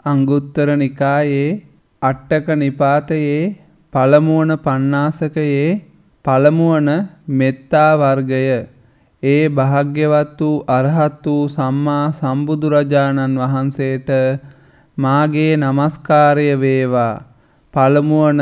අංගුත්තර නිකායේ අට්ඨක නිපාතයේ පළමුවන පඤ්ඤාසකයේ පළමුවන මෙත්තා වර්ගය. ඒ භාග්‍යවත් වූ අරහත් වූ සම්මා සම්බුදුරජාණන් වහන්සේට මාගේ නමස්කාරය වේවා. පළමුවන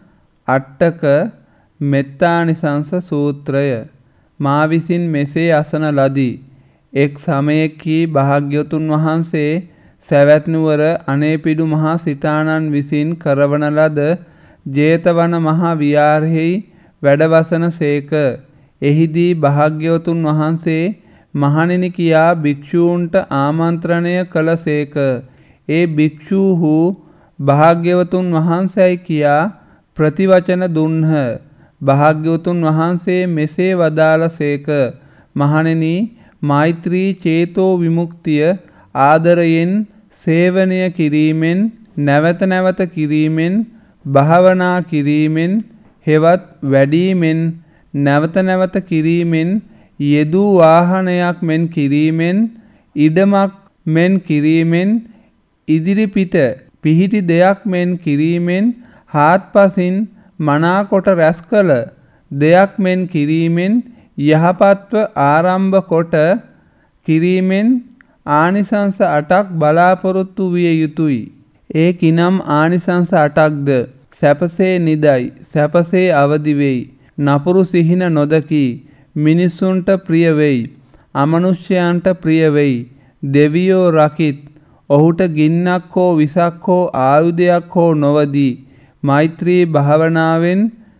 අට්ඨක මෙත්තානිසංස සූත්‍රය. මා විසින් මෙසේ අසන ලදී. එක් සමයකී භාග්‍යවතුන් වහන්සේ සවැත් නුවර අනේපිඩු මහා සිටානන් විසින් කරවන ලද ජේතවන මහා විහාරෙහි වැඩවසන සේක. එහිදී භාග්‍යවතුන් වහන්සේ මහණෙනි කියා භික්ෂූන්ට ආමන්ත්‍රණය කළ සේක. ඒ භික්ෂූහු භාග්‍යවතුන් වහන්සේයි කියා ප්‍රතිවචන දුන්හ. භාග්‍යවතුන් වහන්සේ මෙසේ වදාළ සේක. මහණෙනි, මෛත්‍රී චේතෝ විමුක්තිය ආදරයෙන් සේවනය කිරීමෙන් නැවත නැවත කිරීමෙන් භාවනා කිරීමෙන් හෙවත් වැඩීමෙන් නැවත නැවත කිරීමෙන් යෙදූ වාහනයක් මෙන් කිරීමෙන් ඉඩමක් මෙන් කිරීමෙන් ඉදිරිපිට පිහිටි දෙයක් මෙන් කිරීමෙන් හාත්පසින් මනාකොට රැස් කළ දෙයක් මෙන් කිරීමෙන් යහපත්ව ආරම්භ කොට කිරීමෙන් ආනිසංස 8ක් බලාපොරොත්තු විය යුතුය. ඒ කිනම් ආනිසංස 8ක්ද? සැපසේ නිදයි, සැපසේ අවදි වෙයි, නපුරු සිහින නොදකි, මිනිසුන්ට ප්‍රිය වෙයි, අමනුෂ්‍යයන්ට ප්‍රිය වෙයි, දෙවියෝ රකිත්, ඔහුට ගින්නක් හෝ විසක් හෝ ආයුධයක් හෝ නොවදී, මෛත්‍රී භාවනාවෙන්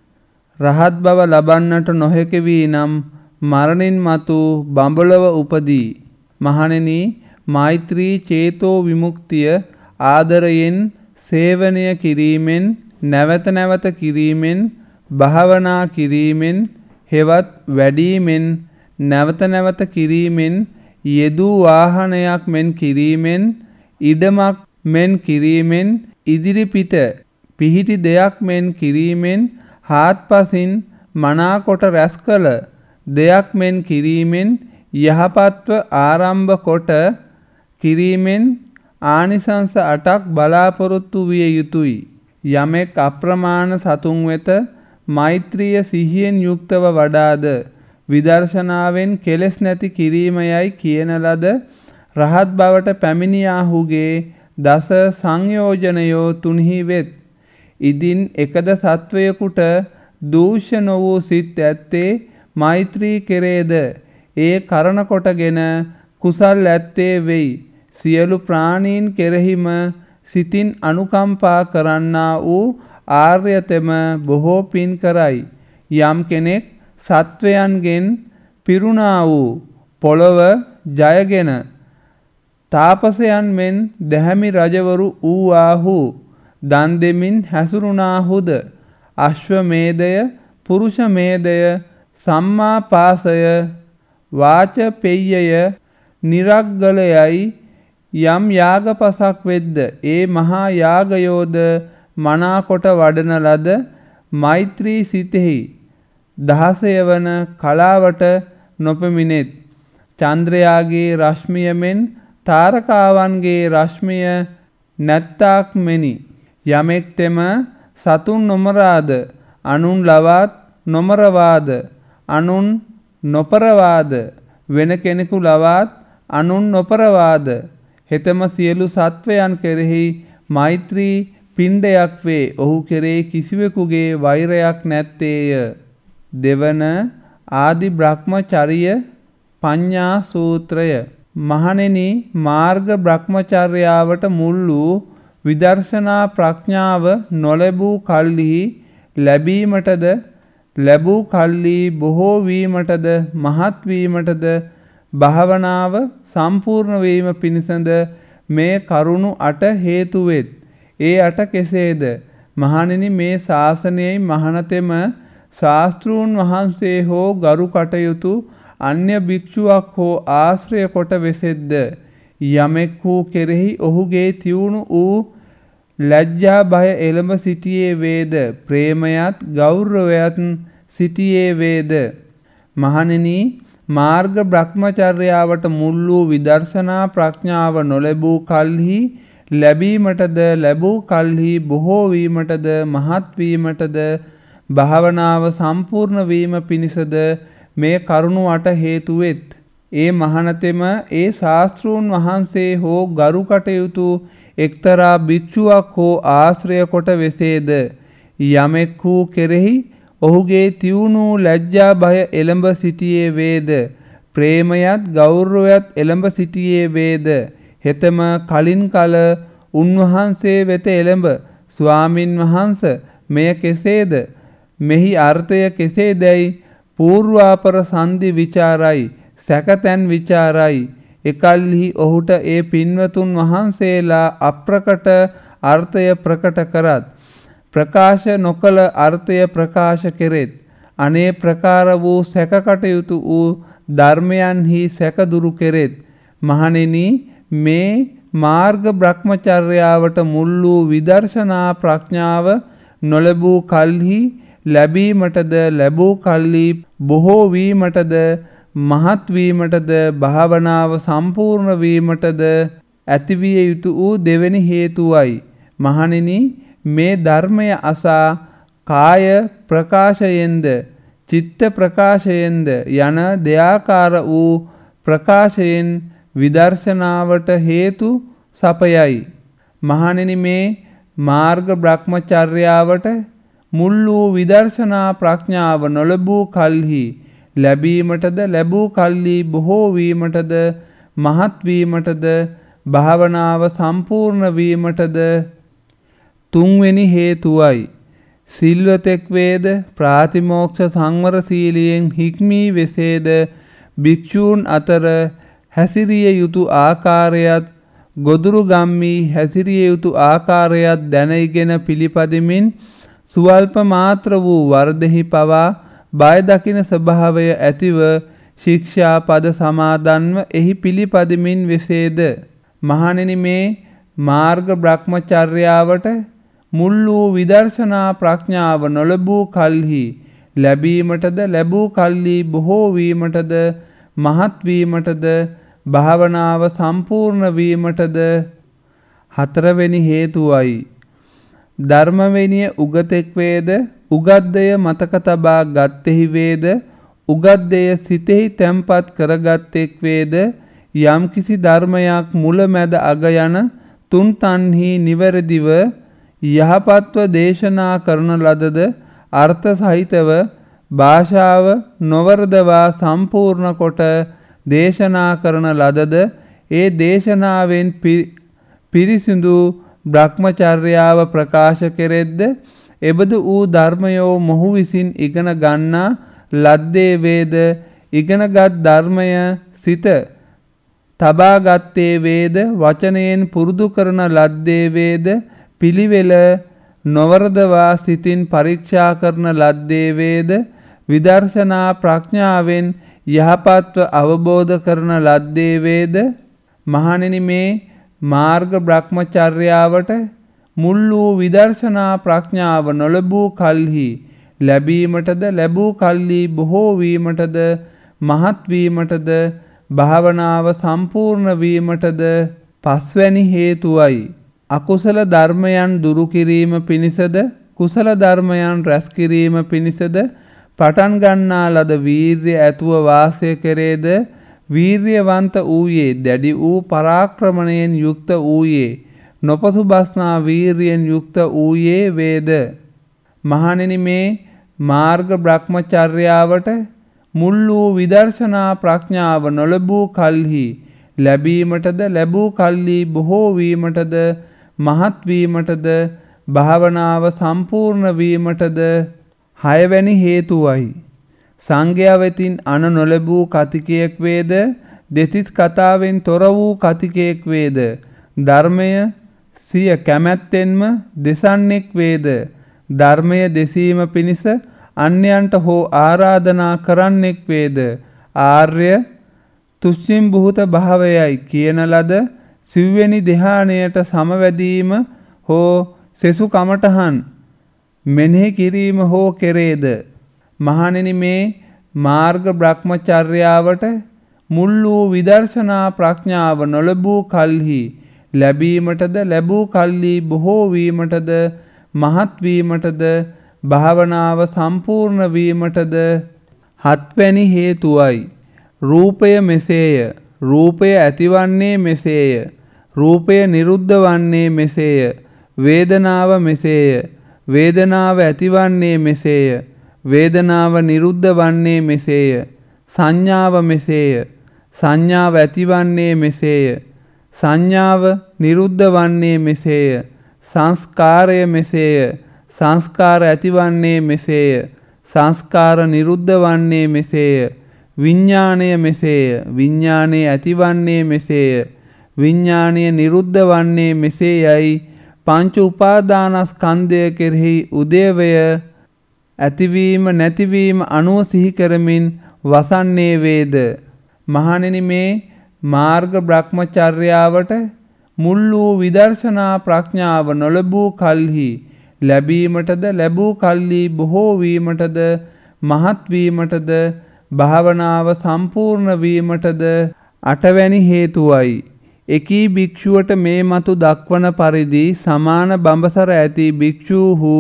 රහත් බව ලබන්නට නොහැකි වී නම් මරණින් මතු බඹලව උපදී. මහණෙනි, මෛත්‍රී චේතෝ විමුක්තිය ආදරයෙන් සේවනය කිරීමෙන් නැවත නැවත කිරීමෙන් භාවනා කිරීමෙන් හෙවත් වැඩීමෙන් නැවත නැවත කිරීමෙන් යෙදූ වාහනයක් මෙන් කිරීමෙන් ඉඩමක් මෙන් කිරීමෙන් ඉදිරිපිට පිහිටි දෙයක් මෙන් කිරීමෙන් හාත්පසින් මනාකොට රැස් කළ දෙයක් මෙන් කිරීමෙන් යහපත්ව ආරම්භ කොට කිරීමෙන් ආනිසංස 8ක් බලාපොරොත්තු විය යුතුය. යමෙක් අප්‍රමාණ සතුන් වෙත මෛත්‍රිය සිහියෙන් යුක්තව වඩාද විදර්ශනාවෙන් කෙලෙස් නැති කිරීමයයි කියන ලද රහත් බවට පැමිණියාහුගේ දස සංයෝජනයෝ තුන්හි වෙත්. ඉදින් එකද සත්වයකුට දූෂ්‍ය නො වූ සිත් ඇත්තේ මෛත්‍රී කෙරේද ඒ කරන කොටගෙන කුසල් ඇත්තේ වෙයි. සියලු ප්‍රාණීන් කෙරෙහිම සිතින් අනුකම්පා කරන්නා වූ ආර්යතම බොහෝ පින් කරයි. යම් කෙනෙක් සත්වයන්ගෙන් පිරුණා වූ පොළව ජයගෙන තාපසයන් මෙන් දැහැමි රජවරු වූවාහු දන් දෙමින් හැසුරුණාහුද අශ්වමේධය, පුරුෂමේධය, සම්මා පාසය, වාචපෙය්‍යය, නිරග්ගලයයි යම් යාගපසක් වෙද්ද ඒ මහා යාගයෝද මනාකොට වඩන ලද මෛත්‍රී සිතෙහි 16 වන කලාවට නොපෙමිණෙත්. චන්ද්‍රයාගේ රශ්මිය මෙන් තාරකාවන්ගේ රශ්මිය නැත්තාක් මෙනි. යමෙක් තෙම සතුන් නොමරාද, අනුන් ලවාත් නොමරවාද, අනුන් නොපරවාද, වෙන කෙනෙකු ලවාත් අනුන් නොපරවාද, හෙතම සියලු සත්වයන් කෙරෙහි මෛත්‍රී පිණ්ඩයක් වේ. ඔහු කෙරෙහි කිසිවෙකුගේ වෛරයක් නැත්තේය. දෙවන ආදි බ්‍රහ්මචර්ය පඤ්ඤා සූත්‍රය. මහණෙනි, මාර්ග බ්‍රහ්මචර්යාවට මුල් වූ විදර්ශනා ප්‍රඥාව නොලැබූ කල්හි ලැබීමටද ලැබූ කල්හි බොහෝ වීමටද මහත් වීමටද භාවනාව සම්පූර්ණ වීම පිණිසද මේ කරුණු 8 හේතු වෙත්. ඒ 8 කෙසේද? මහණෙනි, මේ ශාසනයයි මහණතෙම ශාස්ත්‍රූන් වහන්සේ හෝ ගරු කටයුතු අන්‍ය භික්ෂුවක් හෝ ආශ්‍රය කොට වෙසෙද්ද යමෙක් වූ කෙරෙහි ඔහුගේ තියුණු වූ ලැජ්ජා බය එළඹ සිටියේ වේද, ප්‍රේමයත් ගෞරවයත් සිටියේ වේද. මහණෙනි, මාර්ග බ්‍රහ්මචර්යාවට මුල් වූ විදර්ශනා ප්‍රඥාව නොලැබූ කල්හි ලැබීමටද ලැබූ කල්හි බොහෝ වීමටද මහත් වීමටද භාවනාව සම්පූර්ණ වීම පිණිසද මේ කරුණු 8 හේතු වෙත්. ඒ මහණතෙම ඒ ශාස්ත්‍රූන් වහන්සේ හෝ ගරු කටයුතු එක්තරා භික්ෂුවක් හෝ ආශ්‍රය කොට වෙසේද යමෙක් වූ කෙරෙහි ඔහුගේ තියුණු ලැජ්ජා බය එළඹ සිටියේ වේද ප්‍රේමයත් ගෞරවයත් එළඹ සිටියේ වේද හෙතම කලින් කල උන්වහන්සේ වෙත එළඹ ස්වාමින් වහන්ස මෙය කෙසේද මෙහි අර්ථය කෙසේදැයි පූර්වාපර සංදි විචාරයි සැකතැන් විචාරයි එකල්හි ඔහුට ඒ පින්වතුන් වහන්සේලා අප්‍රකට අර්ථය ප්‍රකට කරත් ප්‍රකාශ නොකළ අර්ථය ප්‍රකාශ කෙරෙත් අනේ ප්‍රකාර වූ සැකකටයුතු වූ ධර්මයන්හි සැක දුරු කෙරෙත් මහණෙනි මේ මාර්ග බ්‍රහ්මචර්යාවට මුල් වූ විදර්ශනා ප්‍රඥාව නොලැබූ කල්හි ලැබීමටද ලැබූ කල්හි බොහෝ වීමටද මහත් වීමටද භාවනාව සම්පූර්ණ වීමටද ඇතිවිය යුතු වූ දෙවැනි හේතුවයි. මහණෙනි මේ ධර්මය අසා කාය ප්‍රකාශයෙන්ද චිත්ත ප්‍රකාශයෙන්ද යන දෙආකාර වූ ප්‍රකාශයෙන් විදර්ශනාවට හේතු සපයයි. මහණෙනි මේ මාර්ග බ්‍රහ්මචර්යාවට මුල් වූ විදර්ශනා ප්‍රඥාව නොලැබූ කල්හි ලැබීමටද ලැබූ කල්හි බොහෝ වීමටද මහත් වීමටද භාවනාව සම්පූර්ණ වීමටද තුන්වෙනි හේතුවයි. සිල්වතෙක් වේද ප්‍රාතිමෝක්ෂ සංවර සීලයෙන් හික්මී වෙසේද භික්ෂූන් අතර හැසිරිය යුතු ආකාරයත් ගොදුරු ගම්මී හැසිරිය යුතු ආකාරයත් දැන ඉගෙන පිළිපදිමින් සුවල්ප මාත්‍ර වූ වරදෙහි පවා බය දකින ස්වභාවය ඇතිව ශික්ෂා පද සමාදන්ව එහි පිළිපදිමින් වෙසේද මහණෙනි මේ මාර්ග බ්‍රහ්මචර්යාවට මුල් වූ විදර්ශනා ප්‍රඥාව නොලැබූ කල්හි ලැබීමටද ලැබූ කල්හි බොහෝ වීමටද මහත් වීමටද භාවනාව සම්පූර්ණ වීමටද හතරවෙනි හේතුවයි. ධර්මවෙනිය උගතෙක් වේද උගද්දය මතක තබා ගත්තෙහි වේද උගද්දය සිතෙහි තැන්පත් කරගත්තෙක් වේද යම්කිසි ධර්මයක් මුල මැද අග යන තුන් තන්හි නිවැරදිව යහපත්ව දේශනා කරන ලදද අර්ථ සහිතව භාෂාව නොවරදවා සම්පූර්ණ කොට දේශනා කරන ලදද ඒ දේශනාවෙන් පිරිසිදු බ්‍රහ්මචර්යාව ප්‍රකාශ කෙරෙද්ද එබඳු වූ ධර්මයෝ මොහු විසින් ඉගෙන ගන්නා ලද්දේ වේද ඉගෙනගත් ධර්මය සිත තබාගත්තේ වේද වචනයෙන් පුරුදු කරන ලද්දේ වේද පිළිවෙල නොවරදවා සිතින් පරීක්ෂා කරන ලද්දේ වේද විදර්ශනා ප්‍රඥාවෙන් යහපත්ව අවබෝධ කරන ලද්දේ වේද මහණෙනි මේ මාර්ග බ්‍රහ්මචර්යාවට මුල් වූ විදර්ශනා ප්‍රඥාව නොලැබූ කල්හි ලැබීමටද ලැබූ කල්හි බොහෝ වීමටද මහත් වීමටද භාවනාව සම්පූර්ණ වීමටද පස්වැනි හේතුවයි. අකුසල ධර්මයන් දුරු කිරීම පිණිසද කුසල ධර්මයන් රැස් කිරීම පිණිසද පටන් ගන්නා ලද වීර්ය ඇතුව වාසය කෙරේද වීර්යවන්ත වූයේ දැඩි වූ පරාක්‍රමණයෙන් යුක්ත වූයේ නොපසුබස්නා වීර්යෙන් යුක්ත වූයේ වේද මහණෙනි මේ මාර්ග බ්‍රහ්මචර්යාවට මුල් වූ විදර්ශනා ප්‍රඥාව නොලැබූ කල්හි ලැබීමටද ලැබූ කල්හි බොහෝ වීමටද මහත් වීමටද භාවනාව සම්පූර්ණ වීමටද හයවැනි හේතුවයි. සංඝයා වෙතින් අන නොලැබූ කතිකයෙක් වේද දෙතිස් කතාවෙන් තොර වූ කතිකයෙක් වේද ධර්මය සිය කැමැත්තෙන්ම දෙසන්නෙක් වේද ධර්මය දෙසීම පිණිස අන්‍යයන්ට හෝ ආරාධනා කරන්නෙක් වේද ආර්ය තුච්ඡින් බුහත භාවයයි කියන ලද සිව්වෙනි ධ්‍යානයට සමවැදීම හෝ සෙසු කමඨහන් මෙනෙහි කිරීම හෝ කෙරේද මහණෙනි මේ මාර්ග බ්‍රහ්මචර්යාවට මුල් වූ විදර්ශනා ප්‍රඥාව නොලැබූ කල්හි ලැබීමටද ලැබූ කල්හි බොහෝ වීමටද මහත් වීමටද භාවනාව සම්පූර්ණ වීමටද හත්වැනි හේතුවයි. රූපය මෙසේය. රූපය ඇතිවන්නේ මෙසේය. රූපය නිරුද්ධ වන්නේ මෙසේය. වේදනාව මෙසේය. වේදනාව ඇතිවන්නේ මෙසේය. වේදනාව නිරුද්ධ වන්නේ මෙසේය. සංඥාව මෙසේය. සංඥාව ඇතිවන්නේ මෙසේය. සංඥාව නිරුද්ධ වන්නේ මෙසේය. සංස්කාරය මෙසේය. සංස්කාර ඇතිවන්නේ මෙසේය. සංස්කාර නිරුද්ධ වන්නේ මෙසේය. විඥාණය මෙසේය. විඥාණය ඇතිවන්නේ මෙසේය. විඥාණය නිරුද්ධ වන්නේ මෙසේයයි පංච උපාදානස්කන්ධය කෙරෙහි උදේවය ඇතිවීම නැතිවීම අනුව සිහි කරමින් වසන්නේ වේද. මහණෙනි, මේ මාර්ග බ්‍රහ්මචර්යාවට මුල් වූ විදර්ශනා ප්‍රඥාව නොලැබූ කල්හි ලැබීමටද ලැබූ කල්හි බොහෝ වීමටද මහත් වීමටද භාවනාව සම්පූර්ණ වීමටද අටවැනි හේතුවයි. එකී භික්ෂුවට මේ මතු දක්වන පරිදි සමාන බඹසර ඇති භික්ෂූහු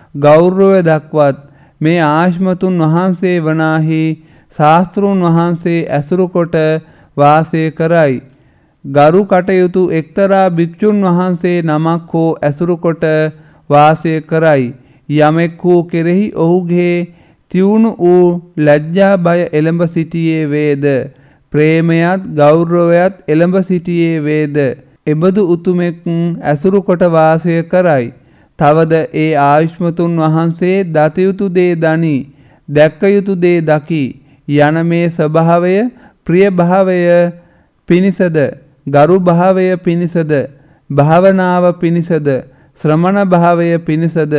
ගෞරවය දක්වත් මේ ආශ්මතුන් වහන්සේ වනාහි ශාස්තෘන් වහන්සේ ඇසුරු කොට වාසය කරයි. ගරු කටයුතු එක්තරා භික්ෂුන් වහන්සේ නමක් හෝ ඇසුරු කොට වාසය කරයි. යමෙක් වූ කෙරෙහි ඔහුගේ තියුණු වූ ලැජ්ජා බය එළඹ සිටියේ වේද. ප්‍රේමයත් ගෞරවයත් එළඹ සිටියේ වේද. එබඳු උතුමෙක් ඇසුරු කොට වාසය කරයි. තවද ඒ ආයුෂ්මතුන් වහන්සේ දතයුතු දේ දනි, දැක්ක යුතු දේ දකි යන මේ ස්වභාවය ප්‍රිය භාවය පිණිසද, ගරු භාවය පිණිසද, භාවනාව පිණිසද, ශ්‍රමණ භාවය පිණිසද,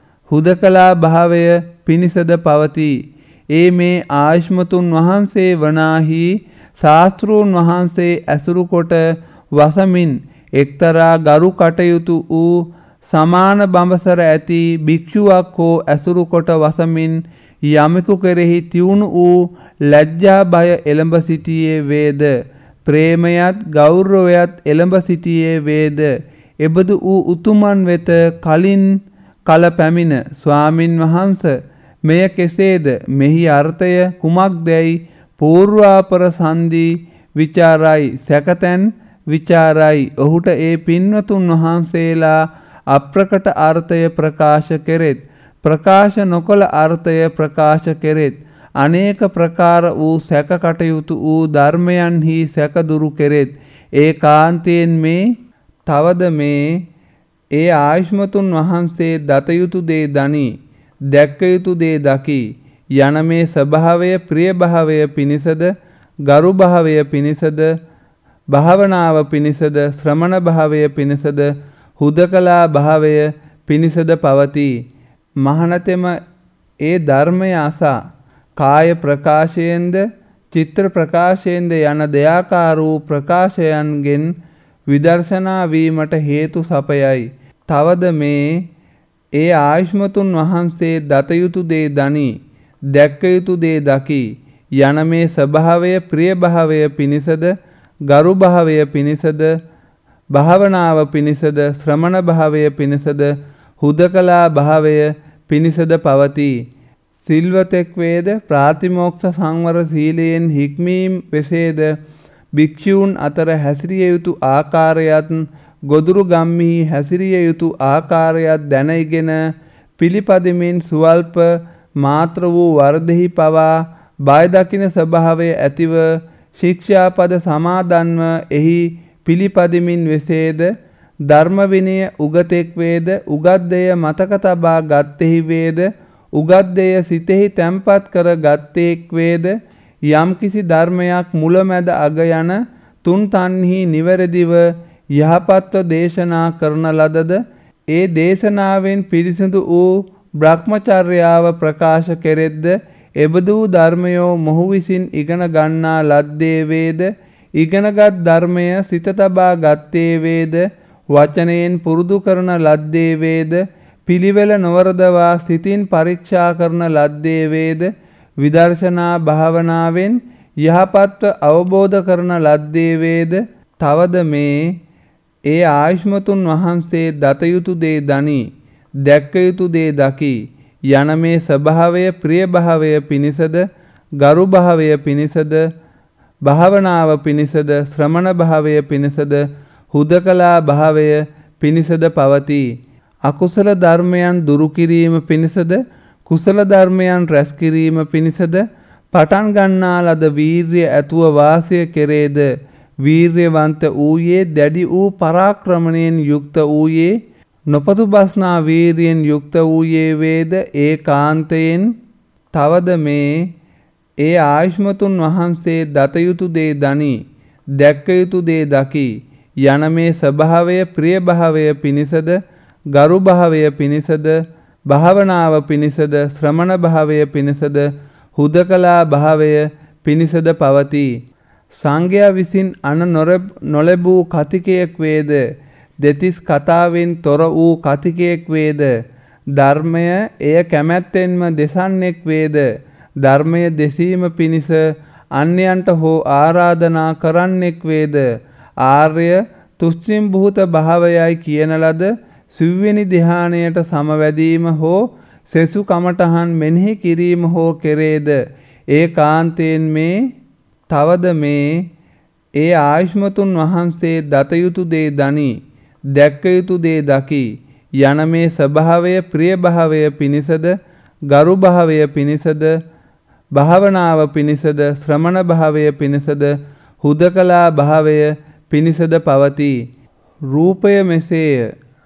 හුදකලා භාවය පිණිසද පවතී. ඒ මේ ආයුෂ්මතුන් වහන්සේ වනාහි ශාස්තෘන් වහන්සේ ඇසුරු කොට වසමින් එක්තරා ගරු කටයුතු වූ සමාන බඹසර ඇති භික්ෂුවක් හෝ ඇසුරු කොට වසමින් යමෙකු කෙරෙහි තියුණු වූ ලැජ්ජා බය එළඹ සිටියේ වේද. ප්‍රේමයත් ගෞරවයත් එළඹ සිටියේ වේද. එබඳු වූ උතුමන් වෙත කලින් කල පැමිණ ස්වාමින් වහන්ස මෙය කෙසේද, මෙහි අර්ථය කුමක්දැයි පූර්වාපර සන්ධි විචාරයි, සැකතැන් විචාරයි. ඔහුට ඒ පින්වතුන් වහන්සේලා අප්‍රකට අර්ථය ප්‍රකාශ කෙරෙත්. ප්‍රකාශ නොකළ අර්ථය ප්‍රකාශ කෙරෙත්. අනේක ප්‍රකාර වූ සැක කටයුතු වූ ධර්මයන්හි සැකදුරු කෙරෙත්. ඒ කාන්තයෙන් මේ තවද මේ ඒ ආයුෂ්මතුන් වහන්සේ දතයුතු දේ දනි, දැක්ක යුතු දේ දකි යන මේ ස්වභාවය ප්‍රිය භාවය පිණිසද, ගරු භාවය පිණිසද, භාවනාව පිණිසද, ශ්‍රමණ භාවය පිණිසද, හුදකලා භාවය පිණිසද පවතී. මහණතෙම ඒ ධර්මය අසා කාය ප්‍රකාශයෙන්ද චිත්‍ර ප්‍රකාශයෙන්ද යන දෙයාකාර වූ ප්‍රකාශයන්ගෙන් විදර්ශනා වීමට හේතු සපයයි. තවද මේ ඒ ආයුෂ්මතුන් වහන්සේ දතයුතු දේ දනි, දැක්ක යුතු දේ දකි යන මේ ස්වභාවය ප්‍රිය භාවය පිණිසද, ගරු භාවය පිණිසද, භාවනාව පිණිසද, ශ්‍රමණ භාවය පිණිසද, හුදකලා භාවය පිණිසද පවතී. සිල්වතෙක් වේද, ප්‍රාතිමෝක්ෂ සංවර සීලයෙන් හික්මීම් වෙසේද, භික්ෂූන් අතර හැසිරිය යුතු ආකාරයත් ගොදුරු ගම්හි හැසිරිය යුතු ආකාරයත් දැන ඉගෙන පිළිපදමින් සුවල්ප මාත්‍ර වූ වරදෙහි පවා බය දකින ස්වභාවය ඇතිව ශික්ෂාපද සමාදන්ව එහි පිළිපදමින් වෙසේද, ධර්ම විනය උගතෙක් වේද, උගත් දෙය මතක තබා ගත්තෙහි වේද, උගත් දෙය සිතෙහි තැන්පත් කර ගත්තේක් වේද, යම්කිසි ධර්මයක් මුලමැද අග යන තුන් තන්හි නිවැරදිව යහපත්ව දේශනා කරන ලදද, ඒ දේශනාවෙන් පිරිසිදු වූ බ්‍රහ්මචර්යාව ප්‍රකාශ කෙරෙද්ද, එබඳු ධර්මයෝ මොහු විසින් ඉගෙන ගන්නා ලද්දේ වේද, ඉගෙනගත් ධර්මය සිත තබා ගත්තේ වේද, වචනයෙන් පුරුදු කරන ලද්දේ වේද, පිළිවෙල නොවරදවා සිතින් පරීක්ෂා කරන ලද්දේ වේද, විදර්ශනා භාවනාවෙන් යහපත්ව අවබෝධ කරන ලද්දේ වේද. තවද මේ ඒ ආයුෂ්මතුන් වහන්සේ දත යුතු දේ දනි, දැක්ක යුතු දේ දකි. යන මේ ස්වභාවය ප්‍රිය භාවය පිණිසද, ගරු භාවය පිණිසද, භාවනාව පිණිසද, ශ්‍රමණ භාවය පිණිසද, හුදකලා භාවය පිණිසද පවතී. අකුසල ධර්මයන් දුරු කිරීම පිණිසද, කුසල ධර්මයන් රැස් කිරීම පිණිසද පටන් ගන්නා ලද වීර්ය ඇතුව වාසය කෙරේද, වීර්යවන්ත වූයේ, දැඩි වූ පරාක්‍රමණයෙන් යුක්ත වූයේ, නොපතුබස්නා වීර්යෙන් යුක්ත වූයේ වේද ඒකාන්තයෙන්. තවද මේ ඒ ආයුෂ්මතුන් වහන්සේ දත යුතු දේ දනි, දැක්ක යුතු දේ දකි. යන මේ ස්වභාවය ප්‍රිය භාවය පිණිසද, ගරු භාවය පිණිසද, භාවනාව පිණිසද, ශ්‍රමණ භාවය පිණිසද, හුදකලා භාවය පිණිසද පවතී. සංඝයා විසින් නොලැබූ කතිකයෙක් වේද, දෙතිස් කතාවෙන් තොර වූ කතිකයෙක් වේද, ධර්මය එය කැමැත්තෙන්ම දෙසන්නෙක් වේද, ධර්මය දෙසීම පිණිස අන්‍යයන්ට හෝ ආරාධනා කරන්නෙක් වේද, ආර්ය තුච්ඡින් බුත භාවයයි කියන ලද සිව්වෙනි ධ්‍යානයට සමවැදීම හෝ සෙසු කමඨහන් මෙනෙහි කිරීම හෝ කෙරේද ඒකාන්තයෙන් මේ. තවද මේ ඒ ආයුෂ්මතුන් වහන්සේ දත යුතු දේ දනි, දැක්ක යුතු දේ දකි. යන මේ ස්වභාවය ප්‍රිය භාවය පිණිසද, ගරු භාවය පිණිසද, භාවනාව පිණිසද, ශ්‍රමණ භාවය පිණිසද, හුදකලා භාවය පිණිසද පවතී. රූපය මෙසේය.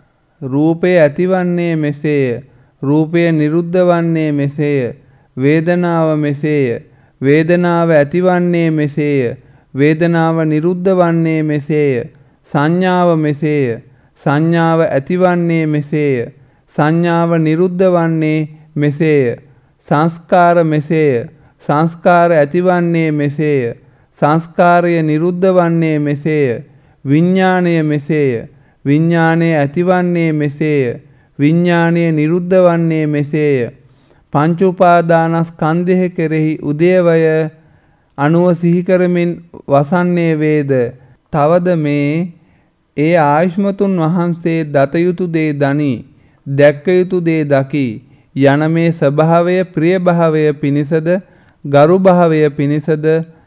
රූපය ඇතිවන්නේ මෙසේය. රූපය නිරුද්ධ වන්නේ මෙසේය. වේදනාව මෙසේය. වේදනාව ඇතිවන්නේ මෙසේය. වේදනාව නිරුද්ධ වන්නේ මෙසේය. සංඥාව මෙසේය. සංඥාව ඇතිවන්නේ මෙසේය. සංඥාව නිරුද්ධ වන්නේ මෙසේය. සංස්කාර මෙසේය. සංස්කාර ඇතිවන්නේ මෙසේය. සංස්කාරය නිරුද්ධ වන්නේ මෙසේය. විඥාණය මෙසේය. විඥාණය ඇතිවන්නේ මෙසේය. විඥාණය නිරුද්ධ වන්නේ මෙසේය. පංච උපාදානස්කන්ධය කෙරෙහි උදේවය අනුව සිහි කරමින් වසන්නේ වේද. තවද මේ ඒ ආයුෂ්මතුන් වහන්සේ දත යුතු දේ දනි, දැක්ක යුතු දේ දකි. යන මේ ස්වභාවය ප්‍රිය භාවය පිණිසද, ගරු භාවය පිණිසද,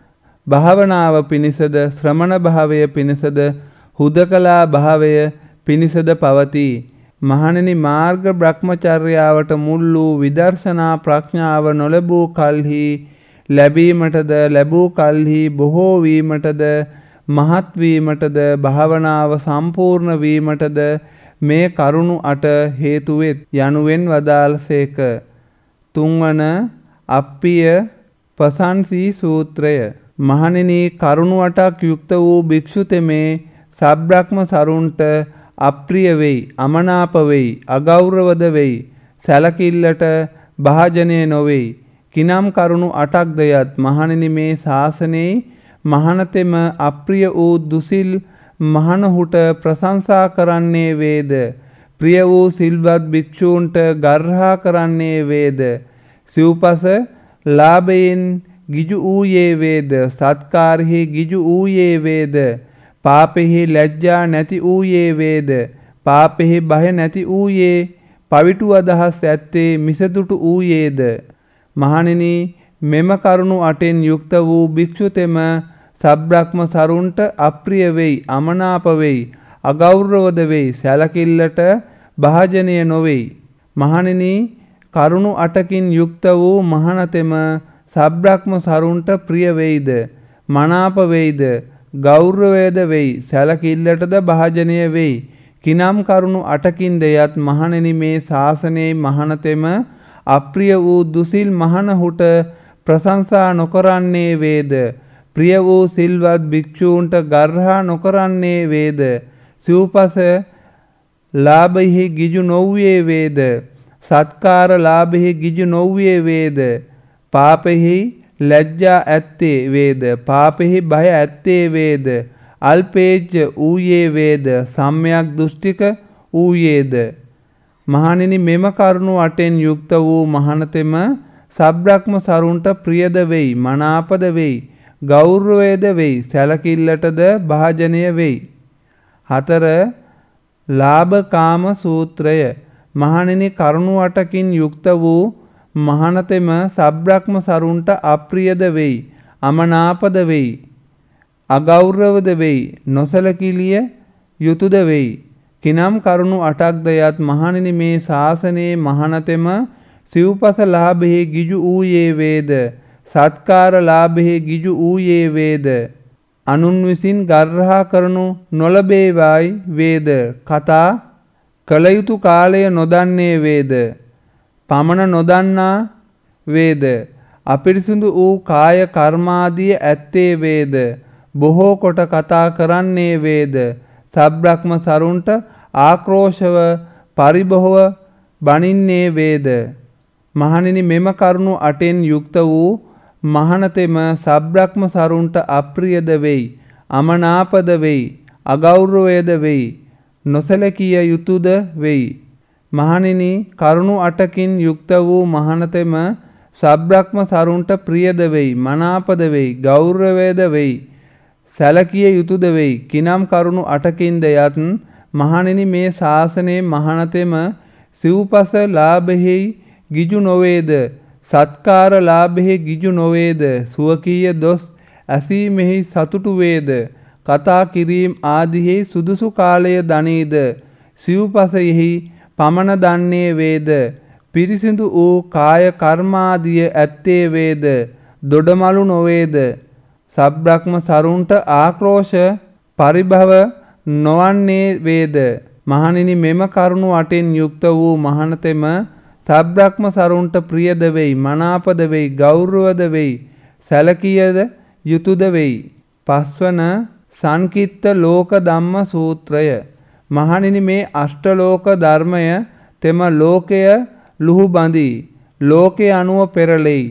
භාවනාව පිණිසද, ශ්‍රමණ භාවය පිණිසද, හුදකලා භාවය පිණිසද පවතී. මහණෙනි, මාර්ග බ්‍රහ්මචර්යාවට මුල් වූ විදර්ශනා ප්‍රඥාව නොලැබූ කල්හි ලැබීමටද, ලැබූ කල්හි බොහෝ වීමටද, මහත් වීමටද, භාවනාව සම්පූර්ණ වීමටද මේ කරුණු 8 හේතු වෙත් යනුවෙන් වදාළසේක. තුන්වන අප්පිය පසන්සී සූත්‍රය. මහණෙනි, කරුණු 8ක් යුක්ත වූ භික්ෂු තෙමේ සබ්‍රක්‍ම සරුන්ට අප්‍රිය වෙයි, අමනාප වෙයි, අගෞරවද වෙයි, සැලකිල්ලට භාජනය නොවෙයි. කිනම් කරුණු 8ක්ද යත් මහණෙනි, මේ ශාසනයේ මහණතෙම අප්‍රිය වූ දුසිල් මහණහුට ප්‍රශංසා කරන්නේ වේද, ප්‍රිය වූ සිල්වත් භික්ෂූන්ට ගර්හා කරන්නේ වේද, සිව්පස ලාභයෙන් ගිජු වූයේ වේද, සත්කාරෙහි ගිජු වූයේ වේද, පාපෙහි ලැජ්ජා නැති වූයේ වේද, පාපෙහි බය නැති වූයේ, පවිටු අදහස් ඇත්තේ මිසදුටු වූයේද. මහණෙනි, මෙම කරුණු 8න් යුක්ත වූ භික්ෂුතෙම සබ්‍රක්‍ම සරුන්ට අප්‍රිය වෙයි, අමනාප වෙයි, අගෞරවද වෙයි, සැලකිල්ලට භාජනය නොවෙයි. මහණෙනි, කරුණු 8කින් යුක්ත වූ මහණතෙම සබ්‍රක්‍ම සරුන්ට ප්‍රිය වෙයිද, මනාප වෙයිද, ගෞරවයද වෙයි, සැලකිල්ලටද භාජනය වෙයි. කිනම් කරුණු 8කින්ද යත් මහණෙනි, මේ ශාසනයේ මහණතෙම අප්‍රිය වූ දුසිල් මහණහුට ප්‍රශංසා නොකරන්නේ වේද, ප්‍රිය වූ සිල්වත් භික්ෂූන්ට ගර්හා නොකරන්නේ වේද, සිව්පස ලාභෙහි ගිජු නොවුයේ වේද, සත්කාර ලාභෙහි ගිජු නොවුයේ වේද, පාපෙහි ලැජ්ජා ඇත්තේ වේද, පාපෙහි බය ඇත්තේ වේද, අල්පේච්ඡ ඌයේ වේද, සම්‍යක් දෘෂ්ටික ඌයේද. මහණෙනි, මෙම කරුණු 8න් යුක්ත වූ මහණතෙම සබ්‍රක්‍ම සරුන්ට ප්‍රියද වෙයි, මනාපද වෙයි, ගෞරවයද වෙයි, සැලකිල්ලටද භාජනය වෙයි. 4. ලාභකාම සූත්‍රය. මහණෙනි කරුණු 8කින් යුක්ත වූ මහණතෙම සබ්‍රක්‍ම සරුන්ට අප්‍රියද වෙයි, අමනාපද වෙයි, අගෞරවද වෙයි, නොසලකිලිය යුතුයද වෙයි. කිනම් කරුණු 8ක්ද යත් මහණෙනි මේ ශාසනයේ මහණතෙම සිව්පස ලාභෙහි ගිජු වූයේ වේද, සත්කාර ලාභෙහි ගිජු වූයේ වේද, අනුන් විසින් ගර්හා කරනු නොලබේවායි වේද, කතා කළ යුතු කාලය නොදන්නේ වේද, පමණ නොදන්නා වේද, අපිරිසිදු වූ කාය කර්මාදිය ඇත්තේ වේද, බොහෝ කොට කතා කරන්නේ වේද, සබ්‍රක්‍ම සරුන්ට ආක්‍රෝශව පරිභව බනින්නේ වේද. මහණෙනි මෙම කරුණු 8න් යුක්ත වූ මහණතෙම සබ්‍රක්‍ම සරුන්ට අප්‍රියද වෙයි, අමනාපද වෙයි, අගෞරවයද වෙයි, නොසලකිය යුතුයද වෙයි. මහණෙනි කරුණු 8කින් යුක්ත වූ මහණතෙම සබ්‍රක්‍ම සරුන්ට ප්‍රියද වෙයි, මනාපද වෙයි, ගෞරවයද වෙයි, සැලකිය යුතුයද වෙයි. කිනම් කරුණු 8කින්ද යත් මහණෙනි මේ ශාසනයේ මහණතෙම සිව්පස ලාභෙහි ගිජු නොවේද, සත්කාර ලාභෙහි ගිජු නොවේද, සුවකීය දොස් ඇසීමෙහි සතුටු වේද, කතා කිරීම ආදිෙහි සුදුසු කාලය දනීද, සිව්පසයෙහි පමණ දන්නේ වේද, පිරිසිදු වූ කාය කර්මාදිය ඇත්තේ වේද, දොඩමලු නොවේද, සබ්‍රක්‍ම සරුන්ට ආක්‍රෝශ පරිභව නොවන්නේ වේද. මහණෙනි මෙම කරුණු 8න් යුක්ත වූ මහණතෙම සබ්‍රක්‍ම සරුන්ට ප්‍රියද වෙයි, මනාපද වෙයි, ගෞරවද වෙයි, සැලකියද යුතුයද වෙයි. 5 වන සංකිට්ඨ ලෝක ධම්ම සූත්‍රය. මහණෙනි මේ අෂ්ටලෝක ධර්මය තෙම ලෝකය ලුහු බඳී, ලෝකය අනුව පෙරළෙයි,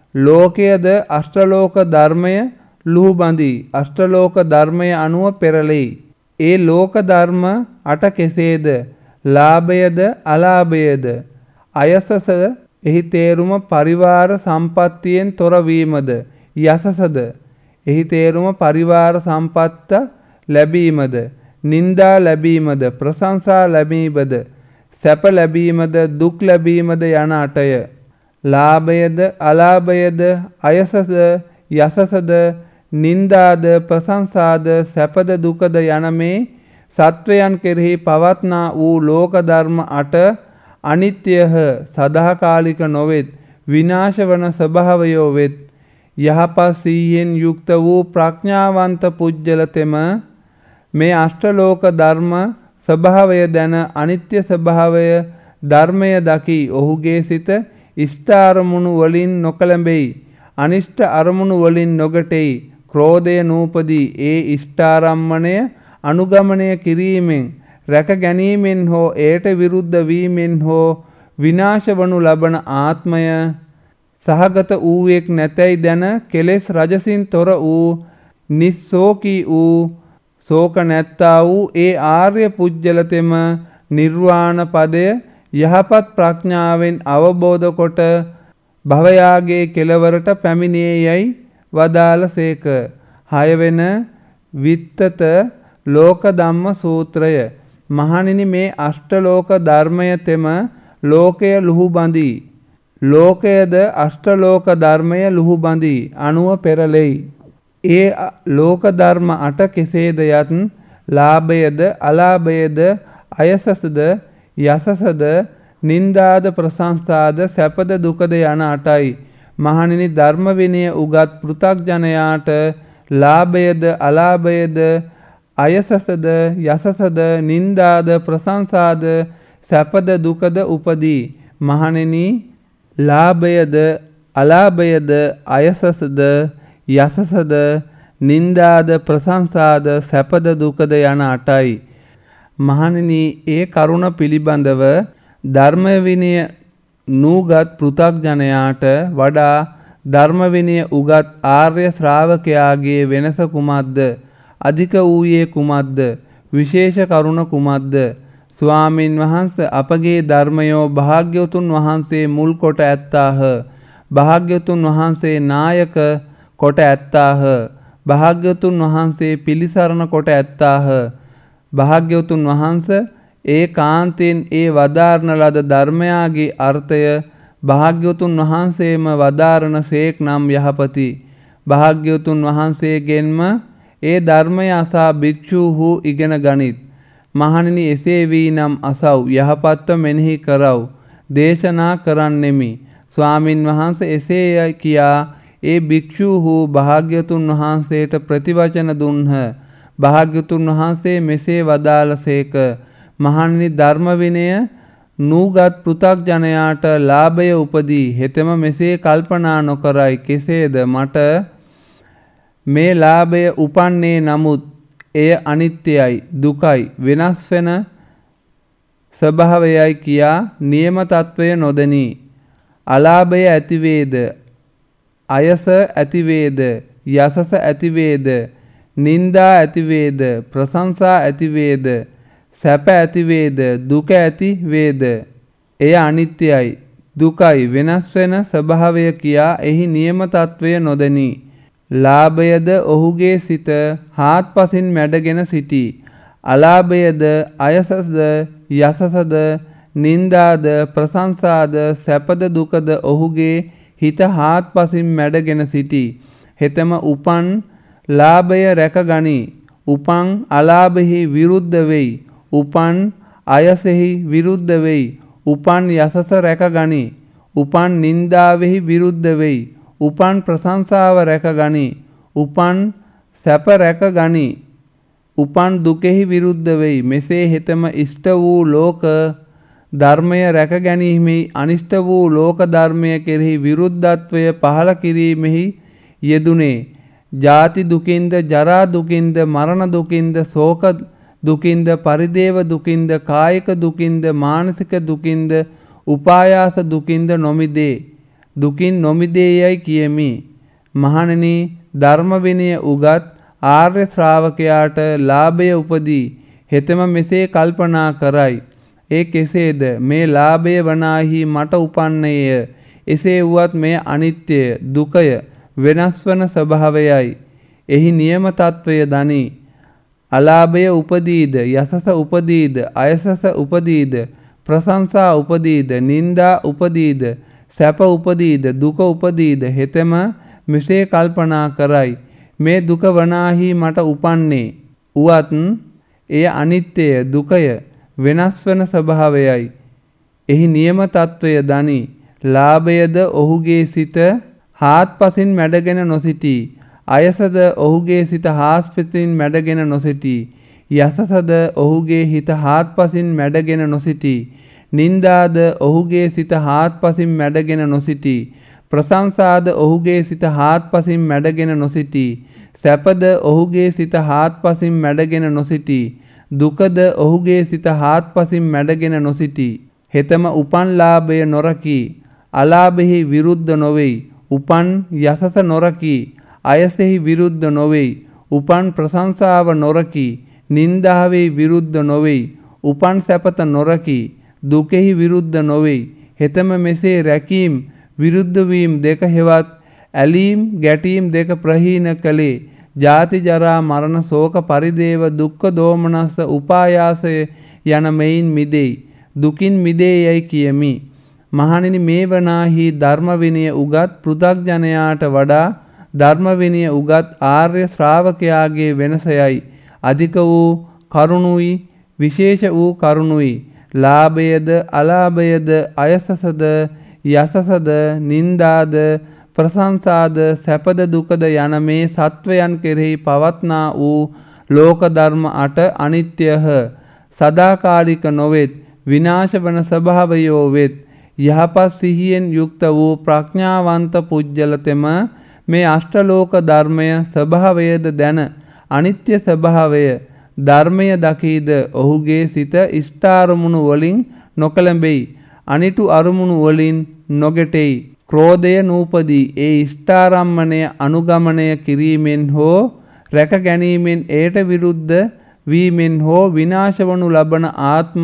ලෝකයද අෂ්ටලෝක ධර්මය ලුහු බඳී, අෂ්ටලෝක ධර්මය අනුව පෙරළෙයි. ඒ ලෝක ධර්ම 8 කෙසේද? ලාභයද අලාභයද, අයසස එහි තේරුම පරිවාර සම්පත්තියෙන් තොරවීමද, යසසද එහි තේරුම පරිවාර සම්පත්ත ලැබීමද, නින්දා ලැබීමද, ප්‍රශංසා ලැබීමද, සැප ලැබීමද, දුක් ලැබීමද යන 8ය. ලාභයද අලාභයද, අයසද යසසද, නින්දාද ප්‍රශංසාද, සැපද දුකද යන මේ සත්වයන් කෙරෙහි පවත්නා වූ ලෝක ධර්ම 8 අනිත්‍යහ, සදාකාලික නොවෙත්, විනාශ වන ස්වභාවයෝ වෙත්. යහපත් සීයෙන් යුක්ත වූ ප්‍රඥාවන්ත පුජ්‍යලතෙම මේ අෂ්ටලෝක ධර්ම ස්වභාවය දැන අනිත්‍ය ස්වභාවය ධර්මය දකි. ඔහුගේ සිත ඉෂ්ඨ අරමුණු වලින් නොකලඹෙයි, අනිෂ්ඨ අරමුණු වලින් නොගටෙයි, ක්‍රෝධය නූපදී. ඒ ඉෂ්ඨාරම්මණය අනුගමනය කිරීමෙන්, රැක ගැනීමෙන් හෝ එයට විරුද්ධ වීමෙන් හෝ විනාශ වනු ලබන ආත්මය සහගත වූයෙක් නැතැයි දැන කෙලෙස් රජසින් තොර වූ, නිස්සෝකී වූ, ශෝක නැත්තා වූ ඒ ආර්ය පුජ්‍යලතෙම නිර්වාණ පදය යහපත් ප්‍රඥාවෙන් අවබෝධ කොට භවයාගේ කෙලවරට පැමිණියේ යයි වදාළසේක. 6 වෙන විත්තත ලෝක ධම්ම සූත්‍රය. මහණෙනි මේ අෂ්ටලෝක ධර්මය තෙම ලෝකය ලුහු බඳී, ලෝකයද අෂ්ටලෝක ධර්මය ලුහු බඳී, අනුව පෙරළෙයි. ඒ ලෝක ධර්ම 8 කෙසේද යත් ලාභයද අලාභයද, අයසසද යසසද, නින්දාද ප්‍රශංසාද, සැපද දුකද යන 8යි. මහණෙනි ධර්ම විනය උගත් පෘථග්ජනයාට ලාභයද අලාභයද, අයසසද යසසද, නින්දාද ප්‍රශංසාද, සැපද දුකද උපදී. මහණෙනි ලාභයද අලාභයද, අයසසද යසසද, නින්දාද ප්‍රශංසාද, සැපද දුකද යන 8යි. මහණෙනි ඒ කරුණ පිළිබඳව ධර්ම විනය නූගත් පෘථග්ජනයාට වඩා ධර්ම විනය උගත් ආර්ය ශ්‍රාවකයාගේ වෙනස කුමක්ද? අධික වූයේ කුමක්ද? විශේෂ කරුණ කුමක්ද? ස්වාමින් වහන්සේ අපගේ ධර්මයෝ භාග්‍යවතුන් වහන්සේ මුල් කොට ඇත්තාහ. භාග්‍යවතුන් වහන්සේ නායක කොට ඇත්තාහ. භාග්‍යවතුන් වහන්සේ පිළිසරණ කොට ඇත්තාහ. භාග්‍යවතුන් වහන්සේ ඒකාන්තයෙන් ඒ වදාරන ලද ධර්මයාගේ අර්ථය භාග්‍යවතුන් වහන්සේම වදාරන සේක් නම් යහපති. භාග්‍යවතුන් වහන්සේගෙන්ම ඒ ධර්මය අසා භික්ෂූහු ඉගෙන ගනිත්. මහණෙනි එසේ වී නම් අසව් යහපත්ව මෙනෙහි කරව් දේශනා කරන්නෙමි. ස්වාමින් වහන්සේ එසේය කියා ඒ භික්ෂූහු භාග්‍යවතුන් වහන්සේට ප්‍රතිවචන දුන්හ. භාග්‍යවතුන් වහන්සේ මෙසේ වදාළසේක. මහණෙනි ධර්ම විනය නූගත් පෘථග්ජනයාට ලාභය උපදී. හෙතෙම මෙසේ කල්පනා නොකරයි. කෙසේද මට මේ ලාභය උපන්නේ නමුත් එය අනිත්‍යයි දුකයි වෙනස් වෙන ස්වභාවයයි කියා නියම තත්වය නොදනී. අලාභය ඇතිවේද අයස ඇතිවේද යසස ඇතිවේද නින්දා ඇතිවේද ප්‍රශංසා ඇතිවේද සැප ඇතිවේද දුක ඇතිවේද එය අනිත්‍යයි දුකයි වෙනස් වෙන ස්වභාවය කියා එහි නියම තත්වය නොදනී. ලාභයද ඔහුගේ සිත හාත්පසින් මැඩගෙන සිටී. අලාභයද අයසද යසසද නින්දාද ප්‍රශංසාද සැපද දුකද ඔහුගේ හිත හාත්පසින් මැඩගෙන සිටී. හෙතම උපන් ලාභය රැකගනී. උපන් අලාභෙහි විරුද්ධ වෙයි. උපන් අයසෙහි විරුද්ධ වෙයි. උපන් යසස රැකගනී. උපන් නින්දාවෙහි විරුද්ධ වෙයි. උපන් ප්‍රශංසාව රැකගනී. උපන් සැප රැකගනී. උපන් දුකෙහි විරුද්ධ වෙයි. මෙසේ හෙතම ඉෂ්ට වූ ලෝක ධර්මය රැකගැනීමෙහි අනිෂ්ට වූ ලෝක ධර්මය කෙරෙහි විරුද්ධත්වය පහළ කිරීමෙහි යෙදුනේ. ජාති දුකින්ද ජරා දුකින්ද මරණ දුකින්ද ශෝක දුකින්ද පරිදේව දුකින්ද කායික දුකින්ද මානසික දුකින්ද උපායාස දුකින්ද නොමිදේ. දුකින් නොමිදේයයි කියමි. මහණෙනි ධර්ම විනය උගත් ආර්ය ශ්‍රාවකයාට ලාභය උපදී. හෙතෙම මෙසේ කල්පනා කරයි. ඒ කෙසේද මේ ලාභය වනාහි මට උපන්නේය. එසේ වුවත් මෙය අනිත්‍යය දුකය වෙනස් වන ස්වභාවයයි. එහි නියම තත්වය දනී. අලාභය උපදීද යසස උපදීද අයසස උපදීද ප්‍රශංසා උපදීද නින්දා උපදීද සැප උපදීද දුක උපදීද හෙතෙම මෙසේ කල්පනා කරයි. මේ දුක වනාහි මට උපන්නේ උවත් එය අනිත්‍යය දුකය වෙනස් වන ස්වභාවයයි. එහි නියම තත්වය දනී. ලාභයද ඔහුගේ සිත හාත්පසින් මැඩගෙන නොසිටී. අයසද ඔහුගේ සිත හාත්පසින් මැඩගෙන නොසිටී. යසසද ඔහුගේ හිත හාත්පසින් මැඩගෙන නොසිටී. නින්දාද ඔහුගේ සිත හාත්පසින් මැඩගෙන නොසිටී. ප්‍රශංසාද ඔහුගේ සිත හාත්පසින් මැඩගෙන නොසිටී. සැපද ඔහුගේ සිත හාත්පසින් මැඩගෙන නොසිටී. දුකද ඔහුගේ සිත හාත්පසින් මැඩගෙන නොසිටී. හෙතම උපන් ලාභය නොරකී. අලාභෙහි විරුද්ධ නොවෙයි. උපන් යසස නොරකී. අයසෙහි විරුද්ධ නොවෙයි. උපන් ප්‍රශංසාව නොරකී. නින්දාවෙහි විරුද්ධ නොවෙයි. උපන් සැපත නොරකී. දුකෙහි විරුද්ධ නොවෙයි. හෙතම මෙසේ රැකීම් විරුද්ධ වීම දෙක හෙවත් ඇලීම් ගැටීම් දෙක ප්‍රහීන කළේ. ජාති ජරා මරණ ශෝක පරිදේව දුක්ඛ දෝමනස්ස උපායාසය යන මෙයින් මිදෙයි. දුකින් මිදේ යයි කියමි. මහණෙනි මේ වනාහි ධර්ම විනය උගත් පෘථග්ජනයාට වඩා ධර්ම විනය උගත් ආර්ය ශ්‍රාවකයාගේ වෙනසයයි. අධික වූ කරුණුයි විශේෂ වූ කරුණුයි. ලාභයද අලාභයද අයසසද යසසද නින්දාද ප්‍රශංසාද සැපද දුකද යන මේ සත්වයන් කෙරෙහි පවත්නා වූ ලෝක ධර්ම 8 අනිත්‍යහ. සදාකාලික නොවෙත් විනාශ වන ස්වභාවයෝ වෙත්. යහපත් සිහියෙන් යුක්ත වූ ප්‍රඥාවන්ත පුජ්‍යලතෙම මේ අෂ්ටලෝක ධර්මය ස්වභාවයද දැන අනිත්‍ය ස්වභාවය ධර්මය දකීද ඔහුගේ සිත ඉෂ්ඨාරමුණු වලින් නොකලඹෙයි. අනිටු අරමුණු වලින් නොගැටෙයි. ක්‍රෝධය නූපදී. ඒ ඉෂ්ඨාරම්මණය අනුගමනය කිරීමෙන් හෝ රැක ගැනීමෙන් එයට විරුද්ධ වීමෙන් හෝ විනාශ වනු ලබන ආත්ම